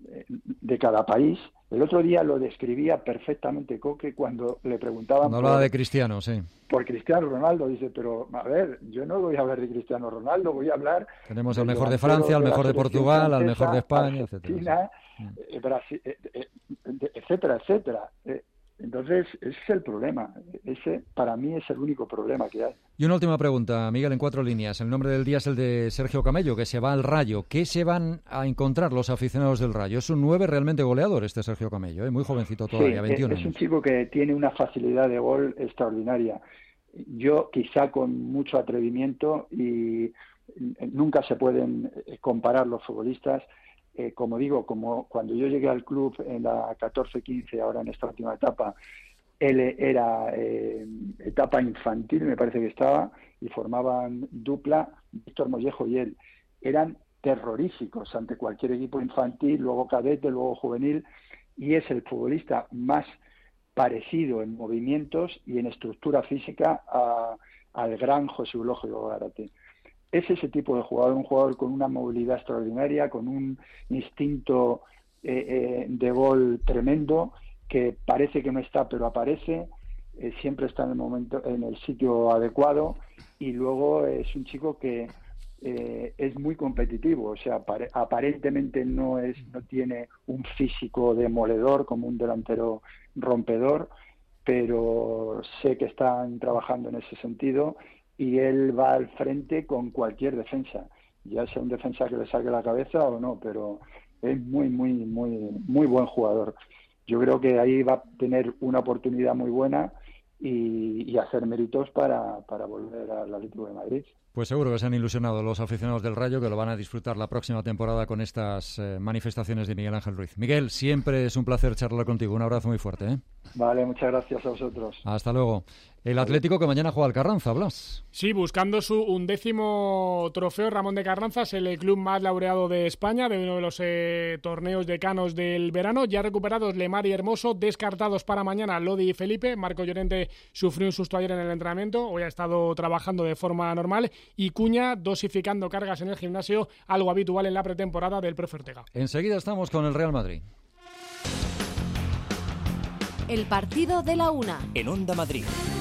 P: de cada país. El otro día lo describía perfectamente Coque cuando le preguntaban
B: no hablaba de Cristiano, sí.
P: Por Cristiano Ronaldo, dice, pero a ver, yo no voy a hablar de Cristiano Ronaldo, voy a hablar...
B: Tenemos al mejor de Francia, al mejor de Portugal, al mejor de España, etcétera.
P: Eh, Brasil, eh, eh, etcétera, etcétera. Eh, Entonces, ese es el problema. Ese, para mí, es el único problema que hay.
B: Y una última pregunta, Miguel, en cuatro líneas. El nombre del día es el de Sergio Camello, que se va al Rayo. ¿Qué se van a encontrar los aficionados del Rayo? Es un nueve realmente goleador este Sergio Camello, ¿eh? Muy jovencito todavía,
P: sí,
B: veintiún
P: es
B: años.
P: Un chico que tiene una facilidad de gol extraordinaria. Yo, quizá con mucho atrevimiento, y nunca se pueden comparar los futbolistas. Eh, como digo, como cuando yo llegué al club en la catorce quince, ahora en esta última etapa, él era eh, etapa infantil, me parece que estaba, y formaban dupla, Víctor Mollejo y él. Eran terroríficos ante cualquier equipo infantil, luego cadete, luego juvenil, y es el futbolista más parecido en movimientos y en estructura física a, al gran José Eulogio Gárate. Es ese tipo de jugador, un jugador con una movilidad extraordinaria, con un instinto eh, eh, de gol tremendo, que parece que no está, pero aparece, eh, siempre está en el momento, en el sitio adecuado, y luego es un chico que eh, es muy competitivo, o sea, aparentemente no es, no tiene un físico demoledor como un delantero rompedor, pero sé que están trabajando en ese sentido. Y él va al frente con cualquier defensa, ya sea un defensa que le saque la cabeza o no, pero es muy, muy, muy, muy buen jugador. Yo creo que ahí va a tener una oportunidad muy buena y, y hacer méritos para, para volver al Atlético de Madrid.
B: Pues seguro que se han ilusionado los aficionados del Rayo, que lo van a disfrutar la próxima temporada con estas eh, manifestaciones de Miguel Ángel Ruiz. Miguel, siempre es un placer charlar contigo. Un abrazo muy fuerte, ¿eh?
P: Vale, muchas gracias a vosotros.
B: Hasta luego. El Atlético que mañana juega al Carranza, Blas.
L: Sí, buscando su undécimo trofeo. Ramón de Carranza es el club más laureado de España, de uno de los eh, torneos decanos del verano. Ya recuperados Lemar y Hermoso, descartados para mañana Lodi y Felipe. Marco Llorente sufrió un susto ayer en el entrenamiento, hoy ha estado trabajando de forma normal. Y Cuña dosificando cargas en el gimnasio, algo habitual en la pretemporada del profe Ortega.
B: Enseguida estamos con el Real Madrid.
Q: El partido de la una.
A: En Onda Madrid.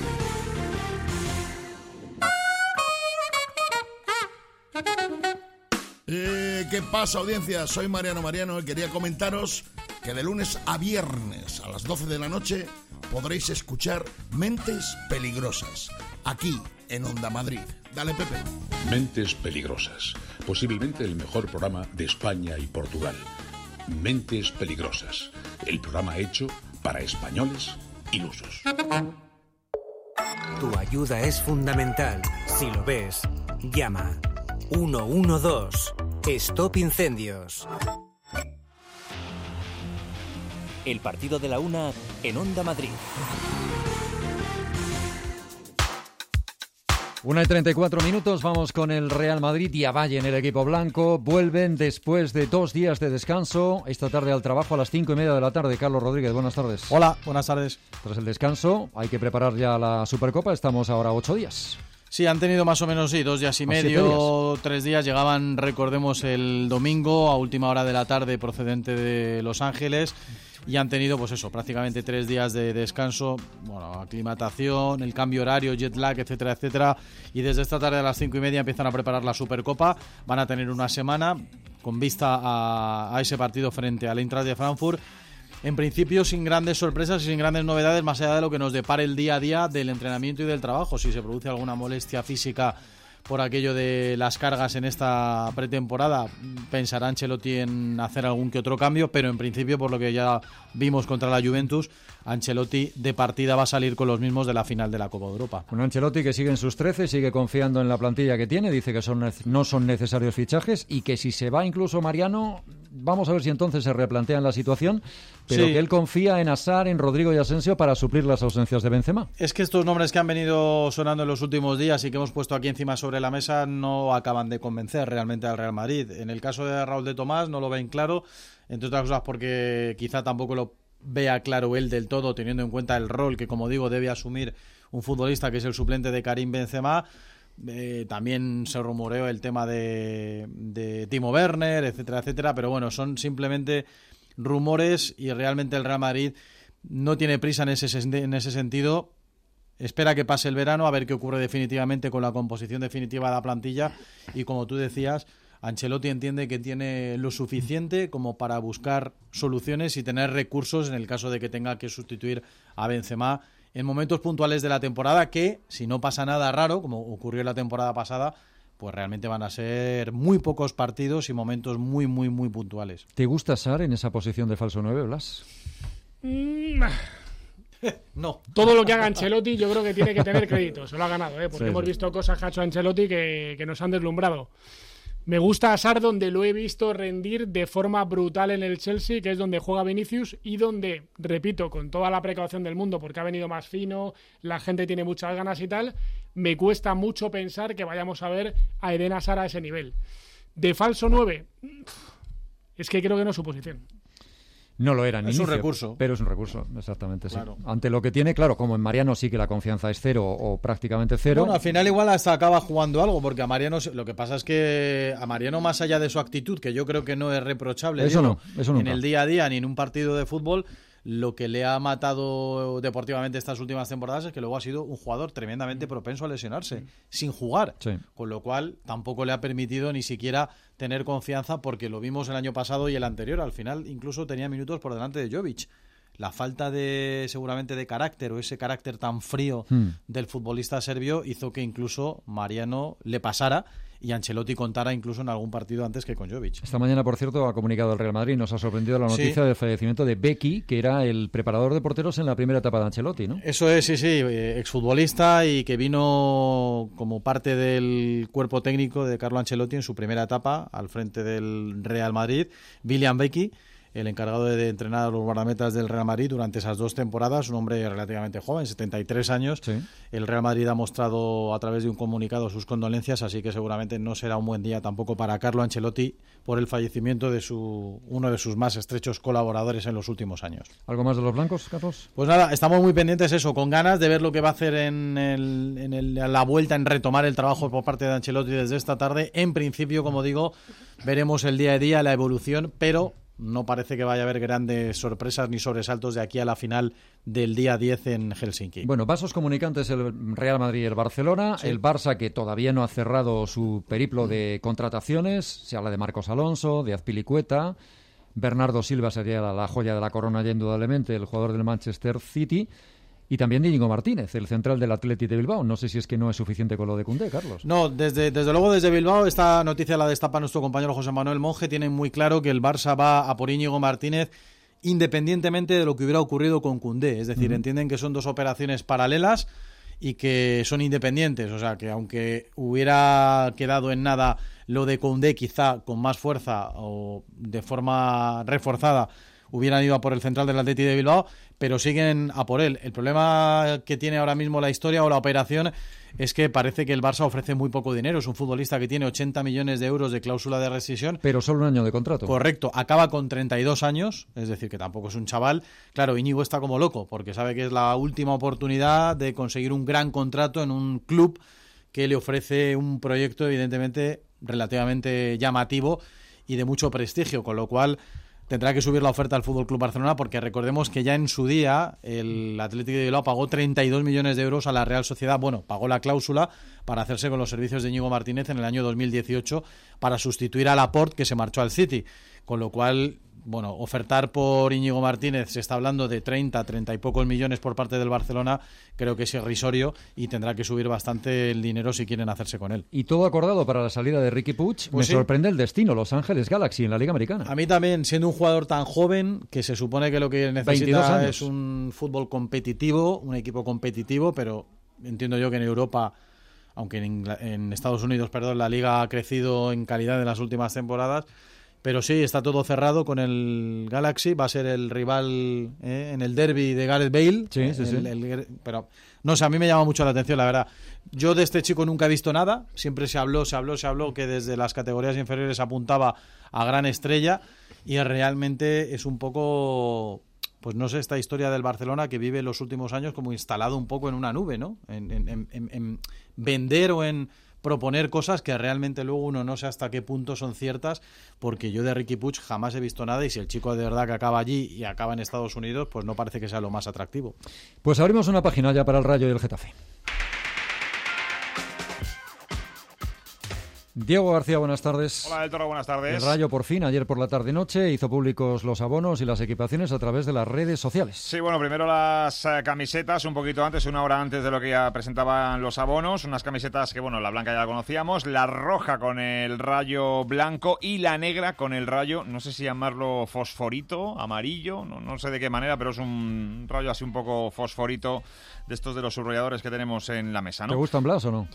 R: Eh, ¿Qué pasa, audiencia? Soy Mariano Mariano y quería comentaros que de lunes a viernes a las doce de la noche podréis escuchar Mentes Peligrosas, aquí en Onda Madrid. Dale, Pepe.
S: Mentes Peligrosas, posiblemente el mejor programa de España y Portugal. Mentes Peligrosas, el programa hecho para españoles ilusos.
T: Tu ayuda es fundamental. Si lo ves, llama uno uno dos. Stop Incendios.
A: El partido de la una en Onda Madrid.
B: Una y treinta y cuatro minutos, vamos con el Real Madrid y a Valle en el equipo blanco. Vuelven después de dos días de descanso, esta tarde al trabajo a las cinco y media de la tarde. Carlos Rodríguez, buenas tardes.
U: Hola, buenas tardes.
B: Tras el descanso, hay que preparar ya la Supercopa, estamos ahora a ocho días.
U: Sí, han tenido más o menos, sí, dos días y medio, días. tres días. Llegaban, recordemos, el domingo a última hora de la tarde procedente de Los Ángeles. Y han tenido, pues eso, prácticamente tres días de descanso, bueno, aclimatación, el cambio horario, jet lag, etcétera, etcétera. Y desde esta tarde a las cinco y media empiezan a preparar la Supercopa. Van a tener una semana con vista a, a ese partido frente al Eintracht de Frankfurt, en principio sin grandes sorpresas y sin grandes novedades, más allá de lo que nos depare el día a día del entrenamiento y del trabajo. Si se produce alguna molestia física por aquello de las cargas en esta pretemporada, pensará Ancelotti en hacer algún que otro cambio, pero en principio, por lo que ya vimos contra la Juventus, Ancelotti de partida va a salir con los mismos de la final de la Copa de Europa.
B: Un Ancelotti que sigue en sus trece, sigue confiando en la plantilla que tiene, dice que son, no son necesarios fichajes y que si se va incluso Mariano, vamos a ver si entonces se replantean la situación, pero sí, que él confía en Hazard, en Rodrigo y Asensio para suplir las ausencias de Benzema.
U: Es que estos nombres que han venido sonando en los últimos días y que hemos puesto aquí encima sobre la mesa no acaban de convencer realmente al Real Madrid. En el caso de Raúl de Tomás no lo ven claro, entre otras cosas porque quizá tampoco lo vea claro él del todo, teniendo en cuenta el rol que, como digo, debe asumir un futbolista que es el suplente de Karim Benzema. Eh, también se rumoreó el tema de, de Timo Werner, etcétera, etcétera, pero bueno, son simplemente rumores y realmente el Real Madrid no tiene prisa en ese, en ese sentido. Espera que pase el verano a ver qué ocurre definitivamente con la composición definitiva de la plantilla y, como tú decías, Ancelotti entiende que tiene lo suficiente como para buscar soluciones y tener recursos en el caso de que tenga que sustituir a Benzema en momentos puntuales de la temporada que, si no pasa nada raro, como ocurrió la temporada pasada, pues realmente van a ser muy pocos partidos y momentos muy, muy, muy puntuales.
B: ¿Te gusta Sar en esa posición de falso nueve, Blas?
L: Mm.
U: No.
L: Todo lo que haga Ancelotti yo creo que tiene que tener crédito, se lo ha ganado, ¿eh? porque
B: sí,
L: hemos
B: sí.
L: visto cosas que ha hecho Ancelotti que, que nos han deslumbrado. Me gusta Hazard donde lo he visto rendir de forma brutal en el Chelsea, que es donde juega Vinicius y donde, repito, con toda la precaución del mundo, porque ha venido más fino, la gente tiene muchas ganas y tal, me cuesta mucho pensar que vayamos a ver a Eden Hazard a ese nivel. De falso nueve, es que creo que no es su posición.
B: No lo era, ni
U: Es un
B: inicio,
U: recurso.
B: Pero es un recurso, exactamente,
U: Claro.
B: sí. Ante lo que tiene, claro, como en Mariano sí que la confianza es cero o prácticamente cero.
U: Bueno, al final igual hasta acaba jugando algo, porque a Mariano, lo que pasa es que a Mariano, más allá de su actitud, que yo creo que no es reprochable,
B: Eso
U: digo,
B: no, eso nunca.
U: en el día a día ni en un partido de fútbol, lo que le ha matado deportivamente estas últimas temporadas es que luego ha sido un jugador tremendamente propenso a lesionarse, sin jugar,
B: Sí.
U: con lo cual tampoco le ha permitido ni siquiera tener confianza, porque lo vimos el año pasado y el anterior, al final incluso tenía minutos por delante de Jovic. La falta de, seguramente, de carácter o ese carácter tan frío
B: Hmm.
U: del futbolista serbio hizo que incluso Mariano le pasara y Ancelotti contara incluso en algún partido antes que con Jovic.
B: Esta mañana, por cierto, ha comunicado el Real Madrid, nos ha sorprendido la noticia
U: Sí.
B: del fallecimiento de Becky, que era el preparador de porteros en la primera etapa de Ancelotti, ¿no?
U: Eso es, sí, sí, eh, exfutbolista y que vino como parte del cuerpo técnico de Carlo Ancelotti en su primera etapa al frente del Real Madrid, William Becky, el encargado de, de entrenar a los guardametas del Real Madrid durante esas dos temporadas, un hombre relativamente joven, setenta y tres años.
B: Sí.
U: El Real Madrid ha mostrado a través de un comunicado sus condolencias, así que seguramente no será un buen día tampoco para Carlo Ancelotti por el fallecimiento de su uno de sus más estrechos colaboradores en los últimos años.
B: ¿Algo más de los blancos, Carlos?
U: Pues nada, estamos muy pendientes eso, con ganas de ver lo que va a hacer en, el, en el, la vuelta, en retomar el trabajo por parte de Ancelotti desde esta tarde. En principio, como digo, veremos el día a día, la evolución, pero no parece que vaya a haber grandes sorpresas ni sobresaltos de aquí a la final del día diez en Helsinki.
B: Bueno, vasos comunicantes el Real Madrid y el Barcelona.
U: Sí.
B: El Barça, que todavía no ha cerrado su periplo de contrataciones. Se habla de Marcos Alonso, de Azpilicueta. Bernardo Silva sería la, la joya de la corona ya indudablemente, el jugador del Manchester City. Y también de Íñigo Martínez, el central del Athletic de Bilbao. No sé si es que no es suficiente con lo de Koundé, Carlos.
U: No, desde, desde luego desde Bilbao, esta noticia la destapa nuestro compañero José Manuel Monge. Tiene muy claro que el Barça va a por Íñigo Martínez independientemente de lo que hubiera ocurrido con Koundé. Es decir, uh-huh. entienden que son dos operaciones paralelas y que son independientes. O sea, que aunque hubiera quedado en nada lo de Koundé, quizá con más fuerza o de forma reforzada, hubieran ido a por el central del Athletic de Bilbao, pero siguen a por él. El problema que tiene ahora mismo la historia o la operación es que parece que el Barça ofrece muy poco dinero. Es un futbolista que tiene ochenta millones de euros de cláusula de rescisión.
B: Pero solo un año de contrato.
U: Correcto. Acaba con treinta y dos años, es decir, que tampoco es un chaval. Claro, Íñigo está como loco, porque sabe que es la última oportunidad de conseguir un gran contrato en un club que le ofrece un proyecto, evidentemente, relativamente llamativo y de mucho prestigio, con lo cual tendrá que subir la oferta al F C Barcelona, porque recordemos que ya en su día el Atlético de Bilbao pagó treinta y dos millones de euros a la Real Sociedad. Bueno, pagó la cláusula para hacerse con los servicios de Íñigo Martínez en el año dos mil dieciocho para sustituir a Laporte, que se marchó al City. Con lo cual bueno, ofertar por Íñigo Martínez, se está hablando de treinta, treinta y pocos millones por parte del Barcelona, creo que es irrisorio y tendrá que subir bastante el dinero si quieren hacerse con él.
B: Y todo acordado para la salida de Riqui Puig. Pues Me sí. sorprende el destino, Los Ángeles Galaxy en la Liga Americana.
U: A mí también, siendo un jugador tan joven, que se supone que lo que necesita es un fútbol competitivo, un equipo competitivo, pero entiendo yo que en Europa, aunque en, Ingl- en Estados Unidos, perdón, la Liga ha crecido en calidad en las últimas temporadas. Pero sí, está todo cerrado con el Galaxy, va a ser el rival eh, en el derbi de Gareth Bale.
B: Sí, sí,
U: el,
B: sí.
U: El, el, pero no sé, a mí me llama mucho la atención, la verdad. Yo de este chico nunca he visto nada, siempre se habló, se habló, se habló que desde las categorías inferiores apuntaba a gran estrella y realmente es un poco, pues no sé, esta historia del Barcelona que vive los últimos años como instalado un poco en una nube, ¿no? En, en, en, en vender o en proponer cosas que realmente luego uno no sé hasta qué punto son ciertas, porque yo de Riqui Puig jamás he visto nada y si el chico de verdad que acaba allí y acaba en Estados Unidos, pues no parece que sea lo más atractivo.
B: Pues abrimos una página ya para el Rayo y el Getafe. Diego García, buenas tardes.
J: Hola, del Toro, buenas tardes.
B: El Rayo, por fin, ayer por la tarde-noche, hizo públicos los abonos y las equipaciones a través de las redes sociales.
J: Sí, bueno, primero las eh, camisetas, un poquito antes, una hora antes de lo que ya presentaban los abonos. Unas camisetas que, bueno, la blanca ya la conocíamos, la roja con el rayo blanco y la negra con el rayo, no sé si llamarlo fosforito, amarillo, no, no sé de qué manera, pero es un rayo así un poco fosforito de estos de los subrayadores que tenemos en la mesa, ¿no?
B: ¿Te gustan, Blas, o no?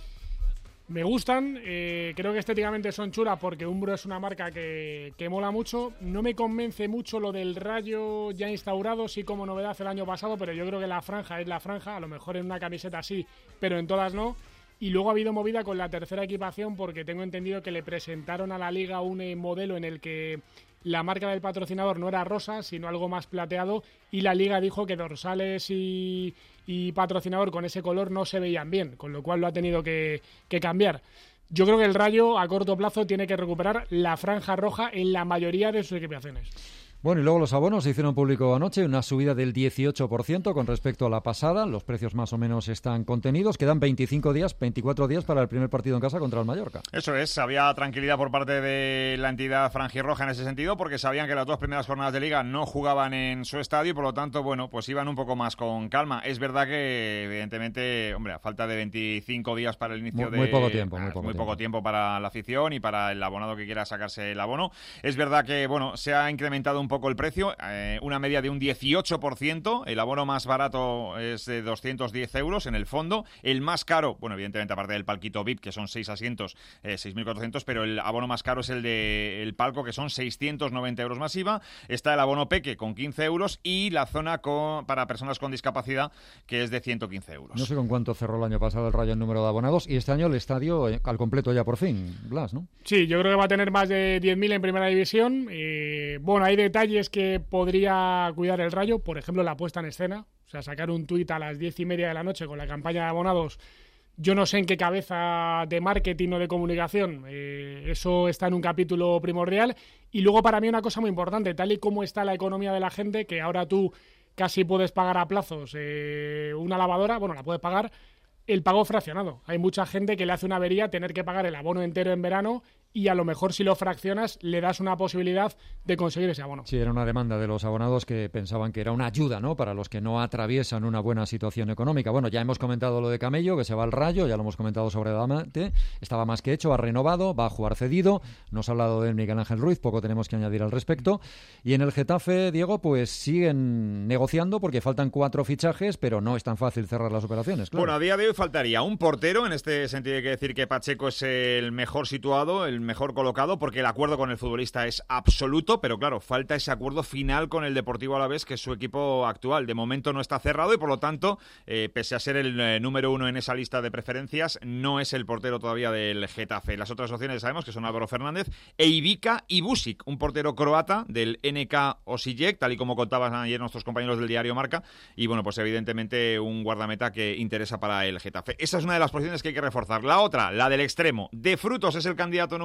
L: Me gustan, eh, creo que estéticamente son chulas porque Umbro es una marca que, que mola mucho. No me convence mucho lo del rayo ya instaurado, sí como novedad el año pasado, pero yo creo que la franja es la franja, a lo mejor en una camiseta sí, pero en todas no. Y luego ha habido movida con la tercera equipación porque tengo entendido que le presentaron a la liga un eh, modelo en el que la marca del patrocinador no era rosa, sino algo más plateado, y la liga dijo que dorsales y, y patrocinador con ese color no se veían bien, con lo cual lo ha tenido que, que cambiar. Yo creo que el Rayo a corto plazo tiene que recuperar la franja roja en la mayoría de sus equipaciones.
B: Bueno, y luego los abonos se hicieron público anoche, una subida del dieciocho por ciento con respecto a la pasada. Los precios más o menos están contenidos. Quedan veinticinco días, veinticuatro días para el primer partido en casa contra el Mallorca.
J: Eso es, había tranquilidad por parte de la entidad franjirroja en ese sentido, porque sabían que las dos primeras jornadas de Liga no jugaban en su estadio y por lo tanto, bueno, pues iban un poco más con calma. Es verdad que, evidentemente, hombre, a falta de veinticinco días para el inicio
B: muy,
J: de...
B: Muy poco tiempo, muy,
J: ah,
B: poco,
J: muy
B: tiempo.
J: poco tiempo para la afición y para el abonado que quiera sacarse el abono. Es verdad que, bueno, se ha incrementado un poco el precio, eh, una media de un dieciocho por ciento. El abono más barato es de doscientos diez euros en el fondo. El más caro, bueno, evidentemente aparte del palquito V I P, que son seis asientos, eh, seis mil cuatrocientos, pero el abono más caro es el de el palco, que son seiscientos noventa euros más I V A. Está el abono Peque con quince euros y la zona con, para personas con discapacidad, que es de ciento quince euros.
B: No sé con cuánto cerró el año pasado el Rayo en número de abonados y este año el estadio eh, al completo ya por fin, Blas, ¿no?
L: Sí, yo creo que va a tener más de diez mil en primera división. Eh, bueno, hay detalles que podría cuidar el Rayo, por ejemplo la puesta en escena, o sea, sacar un tuit a las diez y media de la noche con la campaña de abonados. Yo no sé en qué cabeza de marketing o de comunicación, eh, eso está en un capítulo primordial. Y luego para mí una cosa muy importante, tal y como está la economía de la gente, que ahora tú casi puedes pagar a plazos eh, una lavadora, bueno, la puedes pagar, el pago fraccionado. Hay mucha gente que le hace una avería tener que pagar el abono entero en verano y a lo mejor si lo fraccionas le das una posibilidad de conseguir ese abono.
B: Sí, era una demanda de los abonados que pensaban que era una ayuda, ¿no?, para los que no atraviesan una buena situación económica. Bueno, ya hemos comentado lo de Camello, que se va al Rayo, ya lo hemos comentado sobre Damate, estaba más que hecho, ha renovado, va a jugar cedido, nos ha hablado de Miguel Ángel Ruiz, poco tenemos que añadir al respecto. Y en el Getafe, Diego, pues siguen negociando porque faltan cuatro fichajes, pero no es tan fácil cerrar las operaciones, claro.
J: Bueno, a día de hoy faltaría un portero, en este sentido hay que decir que Pacheco es el mejor situado, el mejor colocado, porque el acuerdo con el futbolista es absoluto, pero claro, falta ese acuerdo final con el Deportivo Alavés, que es su equipo actual. De momento no está cerrado y por lo tanto, eh, pese a ser el eh, número uno en esa lista de preferencias, no es el portero todavía del Getafe. Las otras opciones sabemos que son Álvaro Fernández e Ivica Ibusic, un portero croata del N K Osijek, tal y como contaban ayer nuestros compañeros del diario Marca, y bueno, pues evidentemente un guardameta que interesa para el Getafe. Esa es una de las posiciones que hay que reforzar. La otra, la del extremo. De Frutos es el candidato número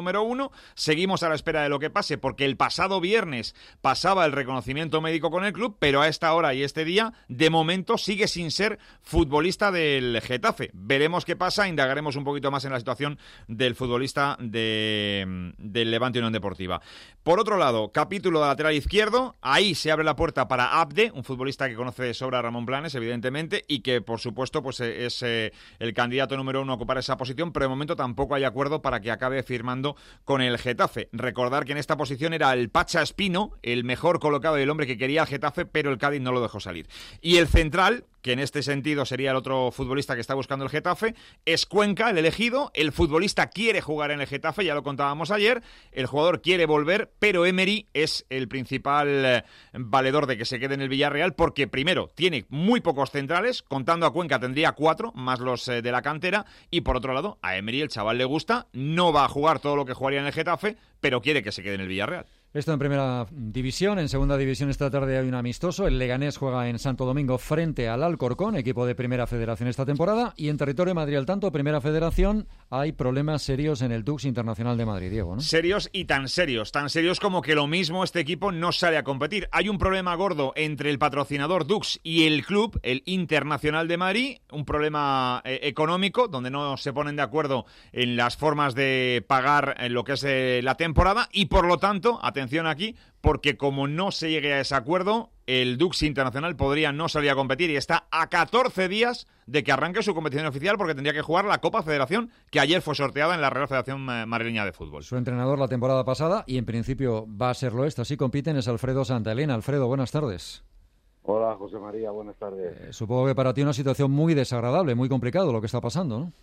J: número uno. Seguimos a la espera de lo que pase, porque el pasado viernes pasaba el reconocimiento médico con el club, pero a esta hora y este día, de momento, sigue sin ser futbolista del Getafe. Veremos qué pasa, indagaremos un poquito más en la situación del futbolista de, del Levante Unión Deportiva. Por otro lado, capítulo de lateral izquierdo, ahí se abre la puerta para Abde, un futbolista que conoce de sobra a Ramón Planes, evidentemente, y que, por supuesto, pues es eh, el candidato número uno a ocupar esa posición, pero de momento tampoco hay acuerdo para que acabe firmando con el Getafe. Recordar que en esta posición era el Pacha Espino, el mejor colocado y el hombre que quería el Getafe, pero el Cádiz no lo dejó salir. Y el central, que en este sentido sería el otro futbolista que está buscando el Getafe, es Cuenca, el elegido. El futbolista quiere jugar en el Getafe, ya lo contábamos ayer, el jugador quiere volver, pero Emery es el principal eh, valedor de que se quede en el Villarreal, porque primero, tiene muy pocos centrales, contando a Cuenca tendría cuatro, más los eh, de la cantera, y por otro lado, a Emery el chaval le gusta, no va a jugar todo lo que jugaría en el Getafe, pero quiere que se quede en el Villarreal.
B: Esto en primera división. En segunda división esta tarde hay un amistoso. El Leganés juega en Santo Domingo frente al Alcorcón, equipo de Primera Federación esta temporada. Y en territorio de Madrid al tanto, Primera Federación, hay problemas serios en el Dux Internacional de Madrid, Diego, ¿no?
J: Serios y tan serios. Tan serios como que lo mismo este equipo no sale a competir. Hay un problema gordo entre el patrocinador Dux y el club, el Internacional de Madrid. Un problema eh, económico, donde no se ponen de acuerdo en las formas de pagar en lo que es eh, la temporada. Y por lo tanto, atención aquí, porque como no se llegue a ese acuerdo, el Dux Internacional podría no salir a competir y está a catorce días de que arranque su competición oficial, porque tendría que jugar la Copa Federación, que ayer fue sorteada en la Real Federación Madrileña de Fútbol.
B: Su entrenador la temporada pasada, y en principio va a serlo esta, si compiten, es Alfredo Santaelena. Alfredo, buenas tardes.
D: Hola, José María, buenas tardes.
B: Eh, supongo que para ti una situación muy desagradable, muy complicado lo que está pasando, ¿no?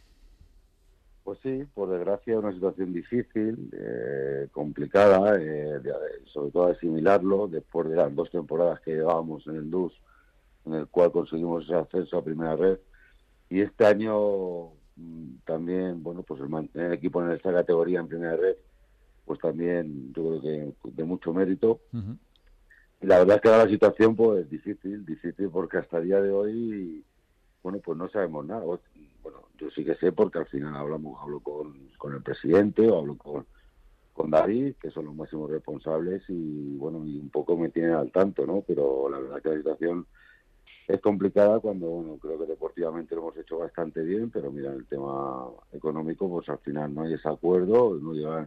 D: Pues sí, por desgracia, una situación difícil, eh, complicada, eh, de, sobre todo asimilarlo después de las dos temporadas que llevábamos en el Dux, en el cual conseguimos ese ascenso a Primera Red. Y este año mmm, también, bueno, pues el mantener el equipo en esta categoría en Primera Red, pues también yo creo que de mucho mérito. Uh-huh. Y la verdad es que ahora la situación, pues difícil, difícil porque hasta el día de hoy, bueno, pues no sabemos nada. Bueno, yo sí que sé porque al final hablamos, hablo con, con el presidente o hablo con, con David, que son los máximos responsables, y bueno, y un poco me tienen al tanto, ¿no? Pero la verdad que la situación es complicada cuando, bueno, creo que deportivamente lo hemos hecho bastante bien, pero mira, en el tema económico, pues al final no hay ese acuerdo, no llega,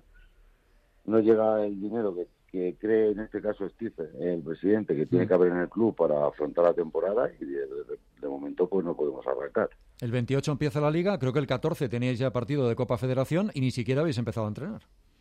D: no llega el dinero que, que cree en este caso Steve, el presidente, que tiene que haber en el club para afrontar la temporada, y de, de, de momento pues no podemos arrancar.
B: El veintiocho empieza la Liga, creo que el catorce teníais ya partido de Copa Federación y ni siquiera habéis empezado a entrenar.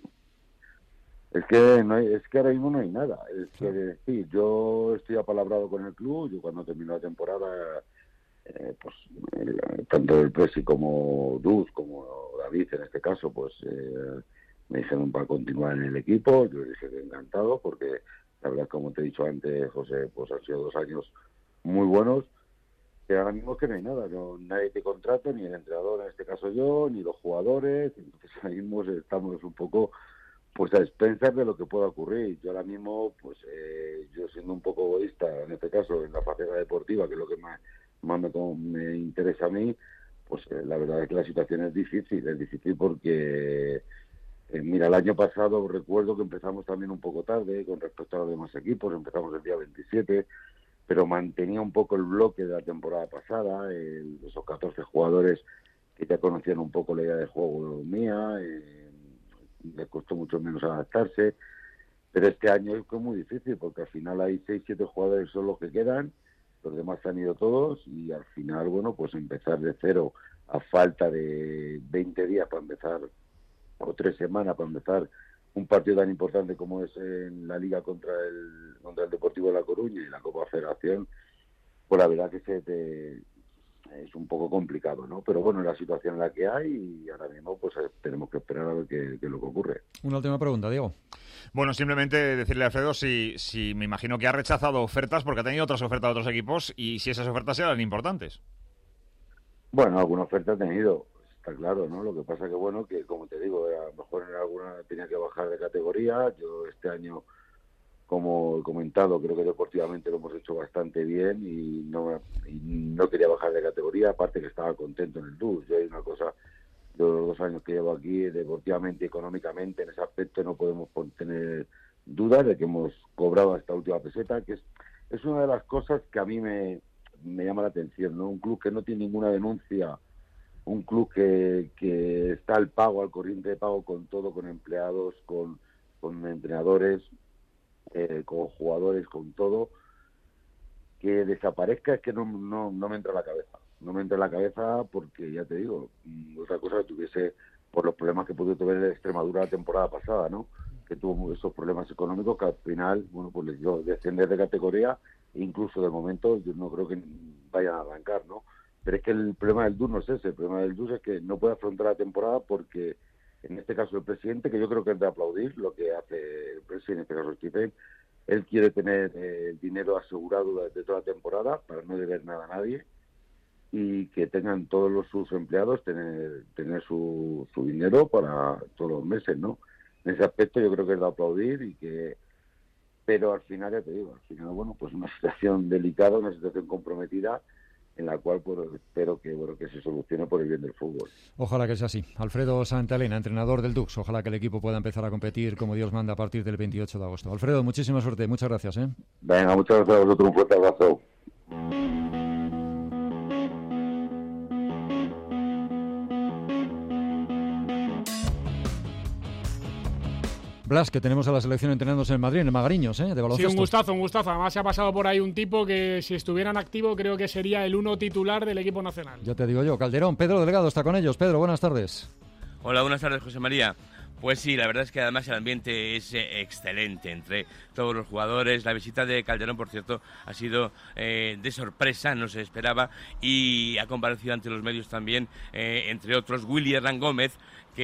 D: Es que no hay, es que ahora mismo no hay nada. Es que sí, yo estoy apalabrado con el club. Yo cuando terminó la temporada, eh, pues eh, tanto el Presi como Duz, como David en este caso, pues eh, me dijeron para continuar en el equipo. Yo les dije que encantado, porque la verdad, como te he dicho antes, José, pues han sido dos años muy buenos. Que ahora mismo es que no hay nada, no, nadie te contrata, ni el entrenador, en este caso yo, ni los jugadores. Entonces ahora mismo estamos un poco pues a expensas de lo que pueda ocurrir. Yo ahora mismo, pues eh, yo siendo un poco egoísta, en este caso en la faceta deportiva, que es lo que más, más me, me interesa a mí, pues eh, la verdad es que la situación es difícil, es difícil porque, eh, mira, el año pasado recuerdo que empezamos también un poco tarde con respecto a los demás equipos, empezamos el día veintisiete, pero mantenía un poco el bloque de la temporada pasada, el, esos catorce jugadores que ya conocían un poco la idea de juego mía, eh, les costó mucho menos adaptarse, pero este año es muy difícil porque al final hay seis, siete jugadores son los que quedan, los demás se han ido todos y al final, bueno, pues empezar de cero a falta de veinte días para empezar, o tres semanas para empezar un partido tan importante como es en la Liga contra el contra el Deportivo de La Coruña y la Copa Federación, pues la verdad que se te... es un poco complicado, ¿no? Pero bueno, la situación en la que hay y ahora mismo pues tenemos que esperar a ver qué, qué es lo que ocurre.
B: Una última pregunta, Diego.
J: Bueno, simplemente decirle a Alfredo si, si me imagino que ha rechazado ofertas porque ha tenido otras ofertas de otros equipos y si esas ofertas eran importantes.
D: Bueno, alguna oferta ha tenido, está claro, ¿no? Lo que pasa que, bueno, que como te digo, a lo mejor en alguna tenía que bajar de categoría. Yo este año, como he comentado, creo que deportivamente lo hemos hecho bastante bien y no, y no quería bajar de categoría, aparte que estaba contento en el Dux. Yo hay una cosa de los dos años que llevo aquí, deportivamente y económicamente, en ese aspecto no podemos tener dudas de que hemos cobrado esta última peseta, que es, es una de las cosas que a mí me, me llama la atención, ¿no? Un club que no tiene ninguna denuncia, un club que, que está al pago, al corriente de pago con todo, con empleados, con, con entrenadores, eh, con jugadores, con todo, que desaparezca es que no, no, no me entra a la cabeza. No me entra en la cabeza porque, ya te digo, otra cosa que tuviese por los problemas que pudo tener Extremadura la temporada pasada, ¿no? Que tuvo esos problemas económicos que al final, bueno, pues les dio descender de categoría, e incluso de momento yo no creo que vayan a arrancar, ¿no? Pero es que el problema del D U S no es ese, el problema del D U S es que no puede afrontar la temporada porque, en este caso el presidente, que yo creo que es de aplaudir lo que hace el presidente, en este caso Stephen, él quiere tener eh, el dinero asegurado durante toda la temporada para no deber nada a nadie, y que tengan todos los, sus empleados tener tener su, su dinero para todos los meses, ¿no? En ese aspecto yo creo que es de aplaudir, y que pero al final, ya te digo, al final, bueno, pues una situación delicada, una situación comprometida, en la cual pues, espero que bueno que se solucione por el bien del fútbol.
B: Ojalá que sea así. Alfredo Santalena, entrenador del D U X, ojalá que el equipo pueda empezar a competir como Dios manda a partir del veintiocho de agosto. Alfredo, muchísima suerte, muchas gracias, ¿eh?
D: Venga, muchas gracias a vosotros, un fuerte abrazo.
B: Blas, que tenemos a la selección entrenándose en Madrid, en el Magariños, ¿eh? De baloncesto.
L: Sí, un gustazo, un gustazo. Además se ha pasado por ahí un tipo que si estuviera en activo creo que sería el uno titular del equipo nacional.
B: Ya te digo yo, Calderón. Pedro Delgado está con ellos. Pedro, buenas tardes.
E: Hola, buenas tardes, José María. Pues sí, la verdad es que además el ambiente es eh, excelente entre todos los jugadores. La visita de Calderón, por cierto, ha sido eh, de sorpresa, no se esperaba, y ha comparecido ante los medios también, eh, entre otros, Willy Hernán Gómez,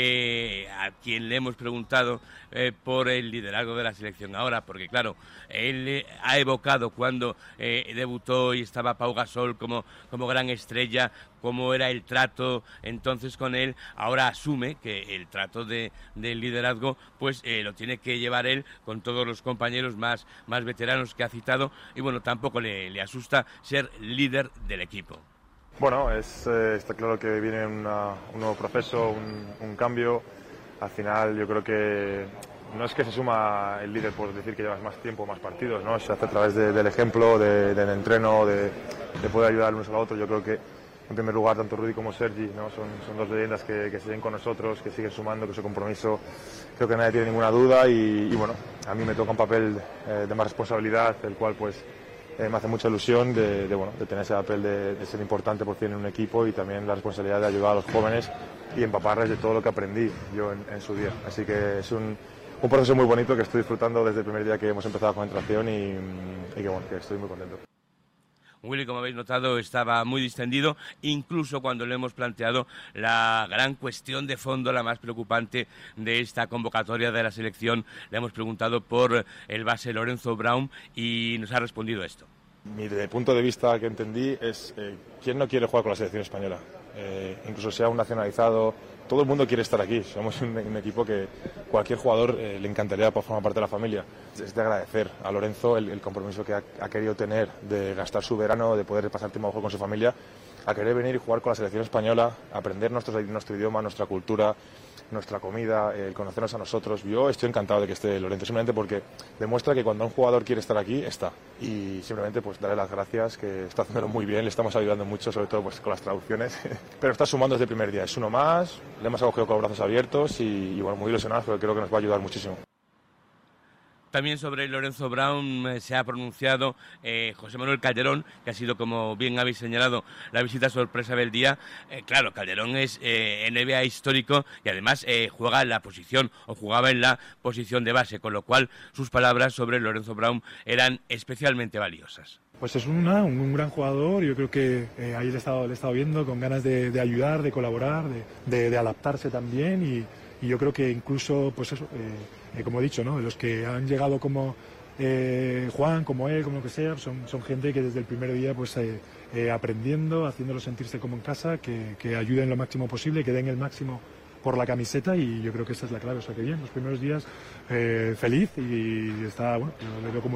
E: que a quien le hemos preguntado eh, por el liderazgo de la selección ahora, porque claro, él eh, ha evocado cuando eh, debutó y estaba Pau Gasol como, como gran estrella, cómo era el trato entonces con él. Ahora asume que el trato de, del liderazgo pues eh, lo tiene que llevar él con todos los compañeros más, más veteranos que ha citado, y bueno, tampoco le, le asusta ser líder del equipo.
V: Bueno, es, eh, está claro que viene una, un nuevo proceso, un, un cambio. Al final yo creo que no es que se suma el líder por decir que llevas más tiempo, más partidos, ¿no? Se hace a través de, del ejemplo, de, del entreno, de, de poder ayudar unos a los otros. Yo creo que en primer lugar tanto Rudy como Sergi, ¿no? son, son dos leyendas que, que siguen con nosotros, que siguen sumando, que su compromiso creo que nadie tiene ninguna duda, y, y bueno, a mí me toca un papel eh, de más responsabilidad, el cual pues Eh, me hace mucha ilusión de, de, bueno, de tener ese papel de, de ser importante por fin en un equipo, y también la responsabilidad de ayudar a los jóvenes y empaparles de todo lo que aprendí yo en, en su día. Así que es un, un proceso muy bonito que estoy disfrutando desde el primer día que hemos empezado la concentración, y, y que, bueno, que estoy muy contento.
E: Willy, como habéis notado, estaba muy distendido, incluso cuando le hemos planteado la gran cuestión de fondo, la más preocupante de esta convocatoria de la selección. Le hemos preguntado por el base Lorenzo Brown y nos ha respondido esto.
V: Mi de punto de vista que entendí es eh, ¿quién no quiere jugar con la selección española? Eh, incluso sea un nacionalizado, todo el mundo quiere estar aquí. Somos un, un equipo que cualquier jugador eh, le encantaría formar parte de la familia. Es de agradecer a Lorenzo el, el compromiso que ha, ha querido tener de gastar su verano, de poder pasar tiempo mejor con su familia, a querer venir y jugar con la selección española, aprender nuestro, nuestro idioma, nuestra cultura, nuestra comida, el conocernos a nosotros. Yo estoy encantado de que esté Lorenzo, simplemente porque demuestra que cuando un jugador quiere estar aquí, está. Y simplemente pues darle las gracias, que está haciéndolo muy bien, le estamos ayudando mucho, sobre todo pues con las traducciones, pero está sumando desde el primer día, es uno más, le hemos acogido con los brazos abiertos y, y bueno, muy ilusionados, porque creo que nos va a ayudar muchísimo.
E: También sobre Lorenzo Brown eh, se ha pronunciado eh, José Manuel Calderón, que ha sido, como bien habéis señalado, la visita sorpresa del día. Eh, claro, Calderón es eh, N B A histórico y además eh, juega en la posición, o jugaba en la posición de base, con lo cual sus palabras sobre Lorenzo Brown eran especialmente valiosas.
W: Pues es una, un, un gran jugador. Yo creo que eh, ahí le he, estado, le he estado viendo con ganas de, de ayudar, de colaborar, de, de, de adaptarse también, y, y yo creo que incluso, pues eso, eh, eh, como he dicho, ¿no? Los que han llegado como eh, Juan, como él, como lo que sea, son, son gente que desde el primer día pues eh, eh, aprendiendo, haciéndolo sentirse como en casa, que, que ayuden lo máximo posible, que den el máximo por la camiseta, y yo creo que esa es la clave. O sea, que bien, los primeros días eh, feliz, y está, bueno, le veo como uno más.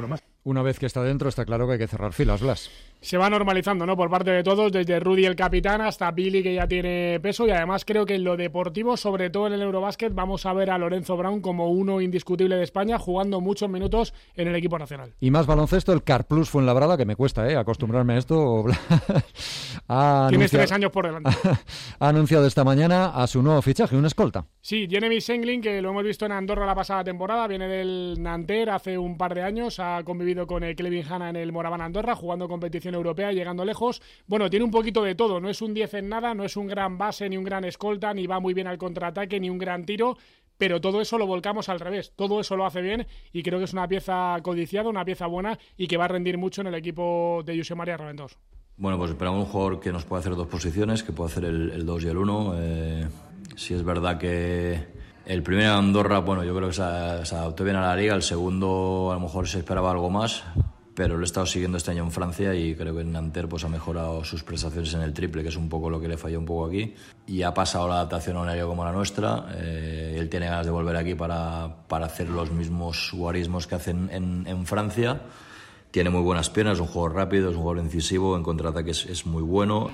B: Una vez que está dentro, está claro que hay que cerrar filas, Blas.
L: Se va normalizando, ¿no? Por parte de todos, desde Rudy el capitán hasta Billy, que ya tiene peso, y además creo que en lo deportivo, sobre todo en el Eurobásquet, vamos a ver a Lorenzo Brown como uno indiscutible de España, jugando muchos minutos en el equipo nacional.
B: Y más baloncesto, el Carplus Fuenlabrada, que me cuesta, ¿eh? Acostumbrarme a esto. ha
L: Tienes
B: anunciado...
L: tres años por delante.
B: Ha anunciado esta mañana a su nuevo fichaje, un escolta.
L: Sí, Jeremy Senglin, que lo hemos visto en Andorra la pasada temporada, viene del Nanterre hace un par de años, ha convivido con el Clevin Hanna en el Moraván Andorra, jugando competición europea, llegando lejos. Bueno, tiene un poquito de todo, no es un diez en nada, no es un gran base, ni un gran escolta, ni va muy bien al contraataque, ni un gran tiro, pero todo eso lo volcamos al revés, todo eso lo hace bien y creo que es una pieza codiciada, una pieza buena y que va a rendir mucho en el equipo de Josep María Raventós.
K: Bueno, pues esperamos un jugador que nos pueda hacer dos posiciones, que pueda hacer el, el dos y el uno. Eh, si es verdad que el primero en Andorra, bueno, yo creo que se, se adaptó bien a la liga, el segundo a lo mejor se esperaba algo más, pero lo he estado siguiendo este año en Francia y creo que en Nanterre pues, ha mejorado sus prestaciones en el triple, que es un poco lo que le falló un poco aquí, y ha pasado la adaptación a una liga como la nuestra. Eh, él tiene ganas de volver aquí para, para hacer los mismos guarismos que hacen en, en Francia. Tiene muy buenas piernas, es un jugador rápido, es un jugador incisivo, en contraataque es, es muy bueno.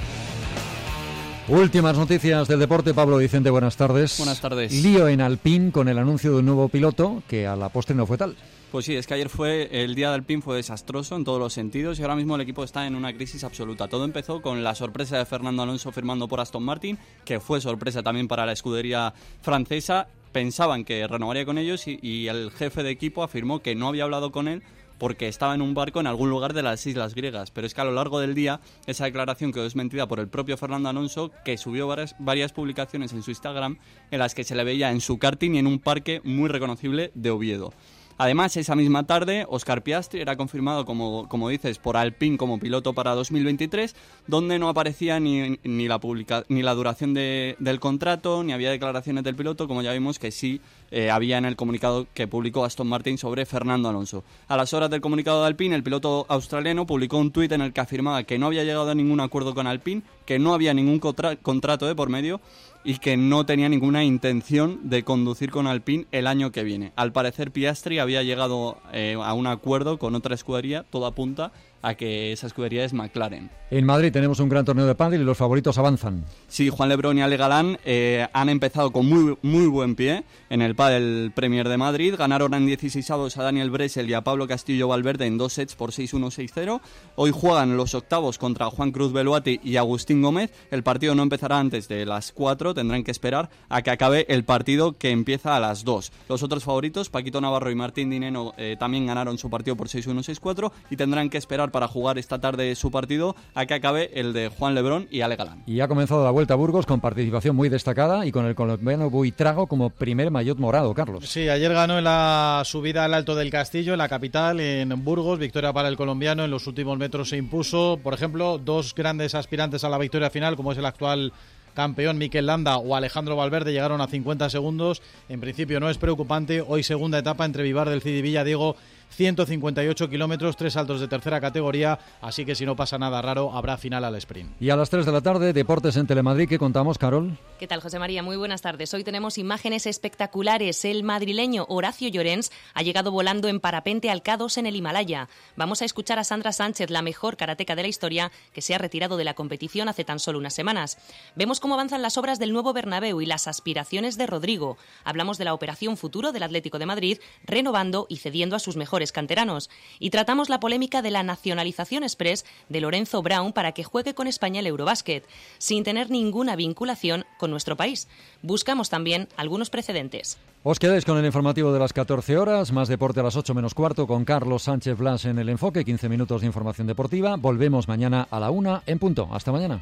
B: Últimas noticias del deporte. Pablo Vicente, buenas tardes.
C: Buenas tardes.
B: Lío en Alpine con el anuncio de un nuevo piloto que a la postre no fue tal.
C: Pues sí, es que ayer fue el día de Alpine, fue desastroso en todos los sentidos y ahora mismo el equipo está en una crisis absoluta. Todo empezó con la sorpresa de Fernando Alonso firmando por Aston Martin, que fue sorpresa también para la escudería francesa. Pensaban que renovaría con ellos y, y el jefe de equipo afirmó que no había hablado con él porque estaba en un barco en algún lugar de las islas griegas. Pero es que a lo largo del día esa declaración quedó desmentida por el propio Fernando Alonso, que subió varias, varias publicaciones en su Instagram en las que se le veía en su karting y en un parque muy reconocible de Oviedo. Además, esa misma tarde, Oscar Piastri era confirmado, como, como dices, por Alpine como piloto para dos mil veintitrés, donde no aparecía ni, ni, la, publica, ni la duración de, del contrato, ni había declaraciones del piloto, como ya vimos que sí eh, había en el comunicado que publicó Aston Martin sobre Fernando Alonso. A las horas del comunicado de Alpine, el piloto australiano publicó un tuit en el que afirmaba que no había llegado a ningún acuerdo con Alpine, que no había ningún contra- contrato de por medio, y que no tenía ninguna intención de conducir con Alpine el año que viene. Al parecer Piastri había llegado eh, a un acuerdo con otra escudería, todo apunta a que esa escudería es McLaren.
B: En Madrid tenemos un gran torneo de pádel y los favoritos avanzan.
C: Sí, Juan Lebrón y Ale Galán eh, han empezado con muy, muy buen pie en el Padel Premier de Madrid. Ganaron en dieciseisavos a Daniel Bresel y a Pablo Castillo Valverde en dos sets por seis uno seis cero. Hoy juegan los octavos contra Juan Cruz Beluati y Agustín Gómez. El partido no empezará antes de las cuatro, tendrán que esperar a que acabe el partido, que empieza a las dos. Los otros favoritos, Paquito Navarro y Martín Dineno, eh, también ganaron su partido por seis uno seis cuatro y tendrán que esperar para jugar esta tarde su partido a que acabe el de Juan Lebrón y Ale Galán.
B: Y ha comenzado la Vuelta a Burgos con participación muy destacada y con el colombiano Buitrago como primer maillot morado, Carlos.
U: Sí, ayer ganó en la subida al Alto del Castillo, en la capital, en Burgos, victoria para el colombiano. En los últimos metros se impuso, por ejemplo, dos grandes aspirantes a la victoria final, como es el actual campeón Mikel Landa o Alejandro Valverde, llegaron a cincuenta segundos. En principio no es preocupante. Hoy segunda etapa entre Vivar del Cid y Villadiego, ciento cincuenta y ocho kilómetros, tres saltos de tercera categoría, así que si no pasa nada raro habrá final al sprint.
B: Y a las tres de la tarde, Deportes en Telemadrid. ¿Qué contamos, Carol?
F: ¿Qué tal, José María? Muy buenas tardes. Hoy tenemos imágenes espectaculares. El madrileño Horacio Llorens ha llegado volando en parapente al K dos en el Himalaya. Vamos a escuchar a Sandra Sánchez, la mejor karateca de la historia, que se ha retirado de la competición hace tan solo unas semanas. Vemos cómo avanzan las obras del nuevo Bernabéu y las aspiraciones de Rodrigo. Hablamos de la operación futuro del Atlético de Madrid, renovando y cediendo a sus mejores canteranos. Y tratamos la polémica de la nacionalización express de Lorenzo Brown para que juegue con España el Eurobásquet, sin tener ninguna vinculación con nuestro país. Buscamos también algunos precedentes.
B: Os quedáis con el informativo de las catorce horas, más deporte a las ocho menos cuarto con Carlos Sánchez Blas en el enfoque, quince minutos de información deportiva. Volvemos mañana a la una en punto. Hasta mañana.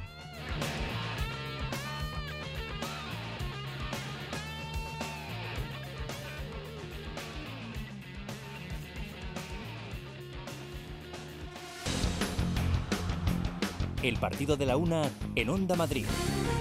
A: El partido de la una en Onda Madrid.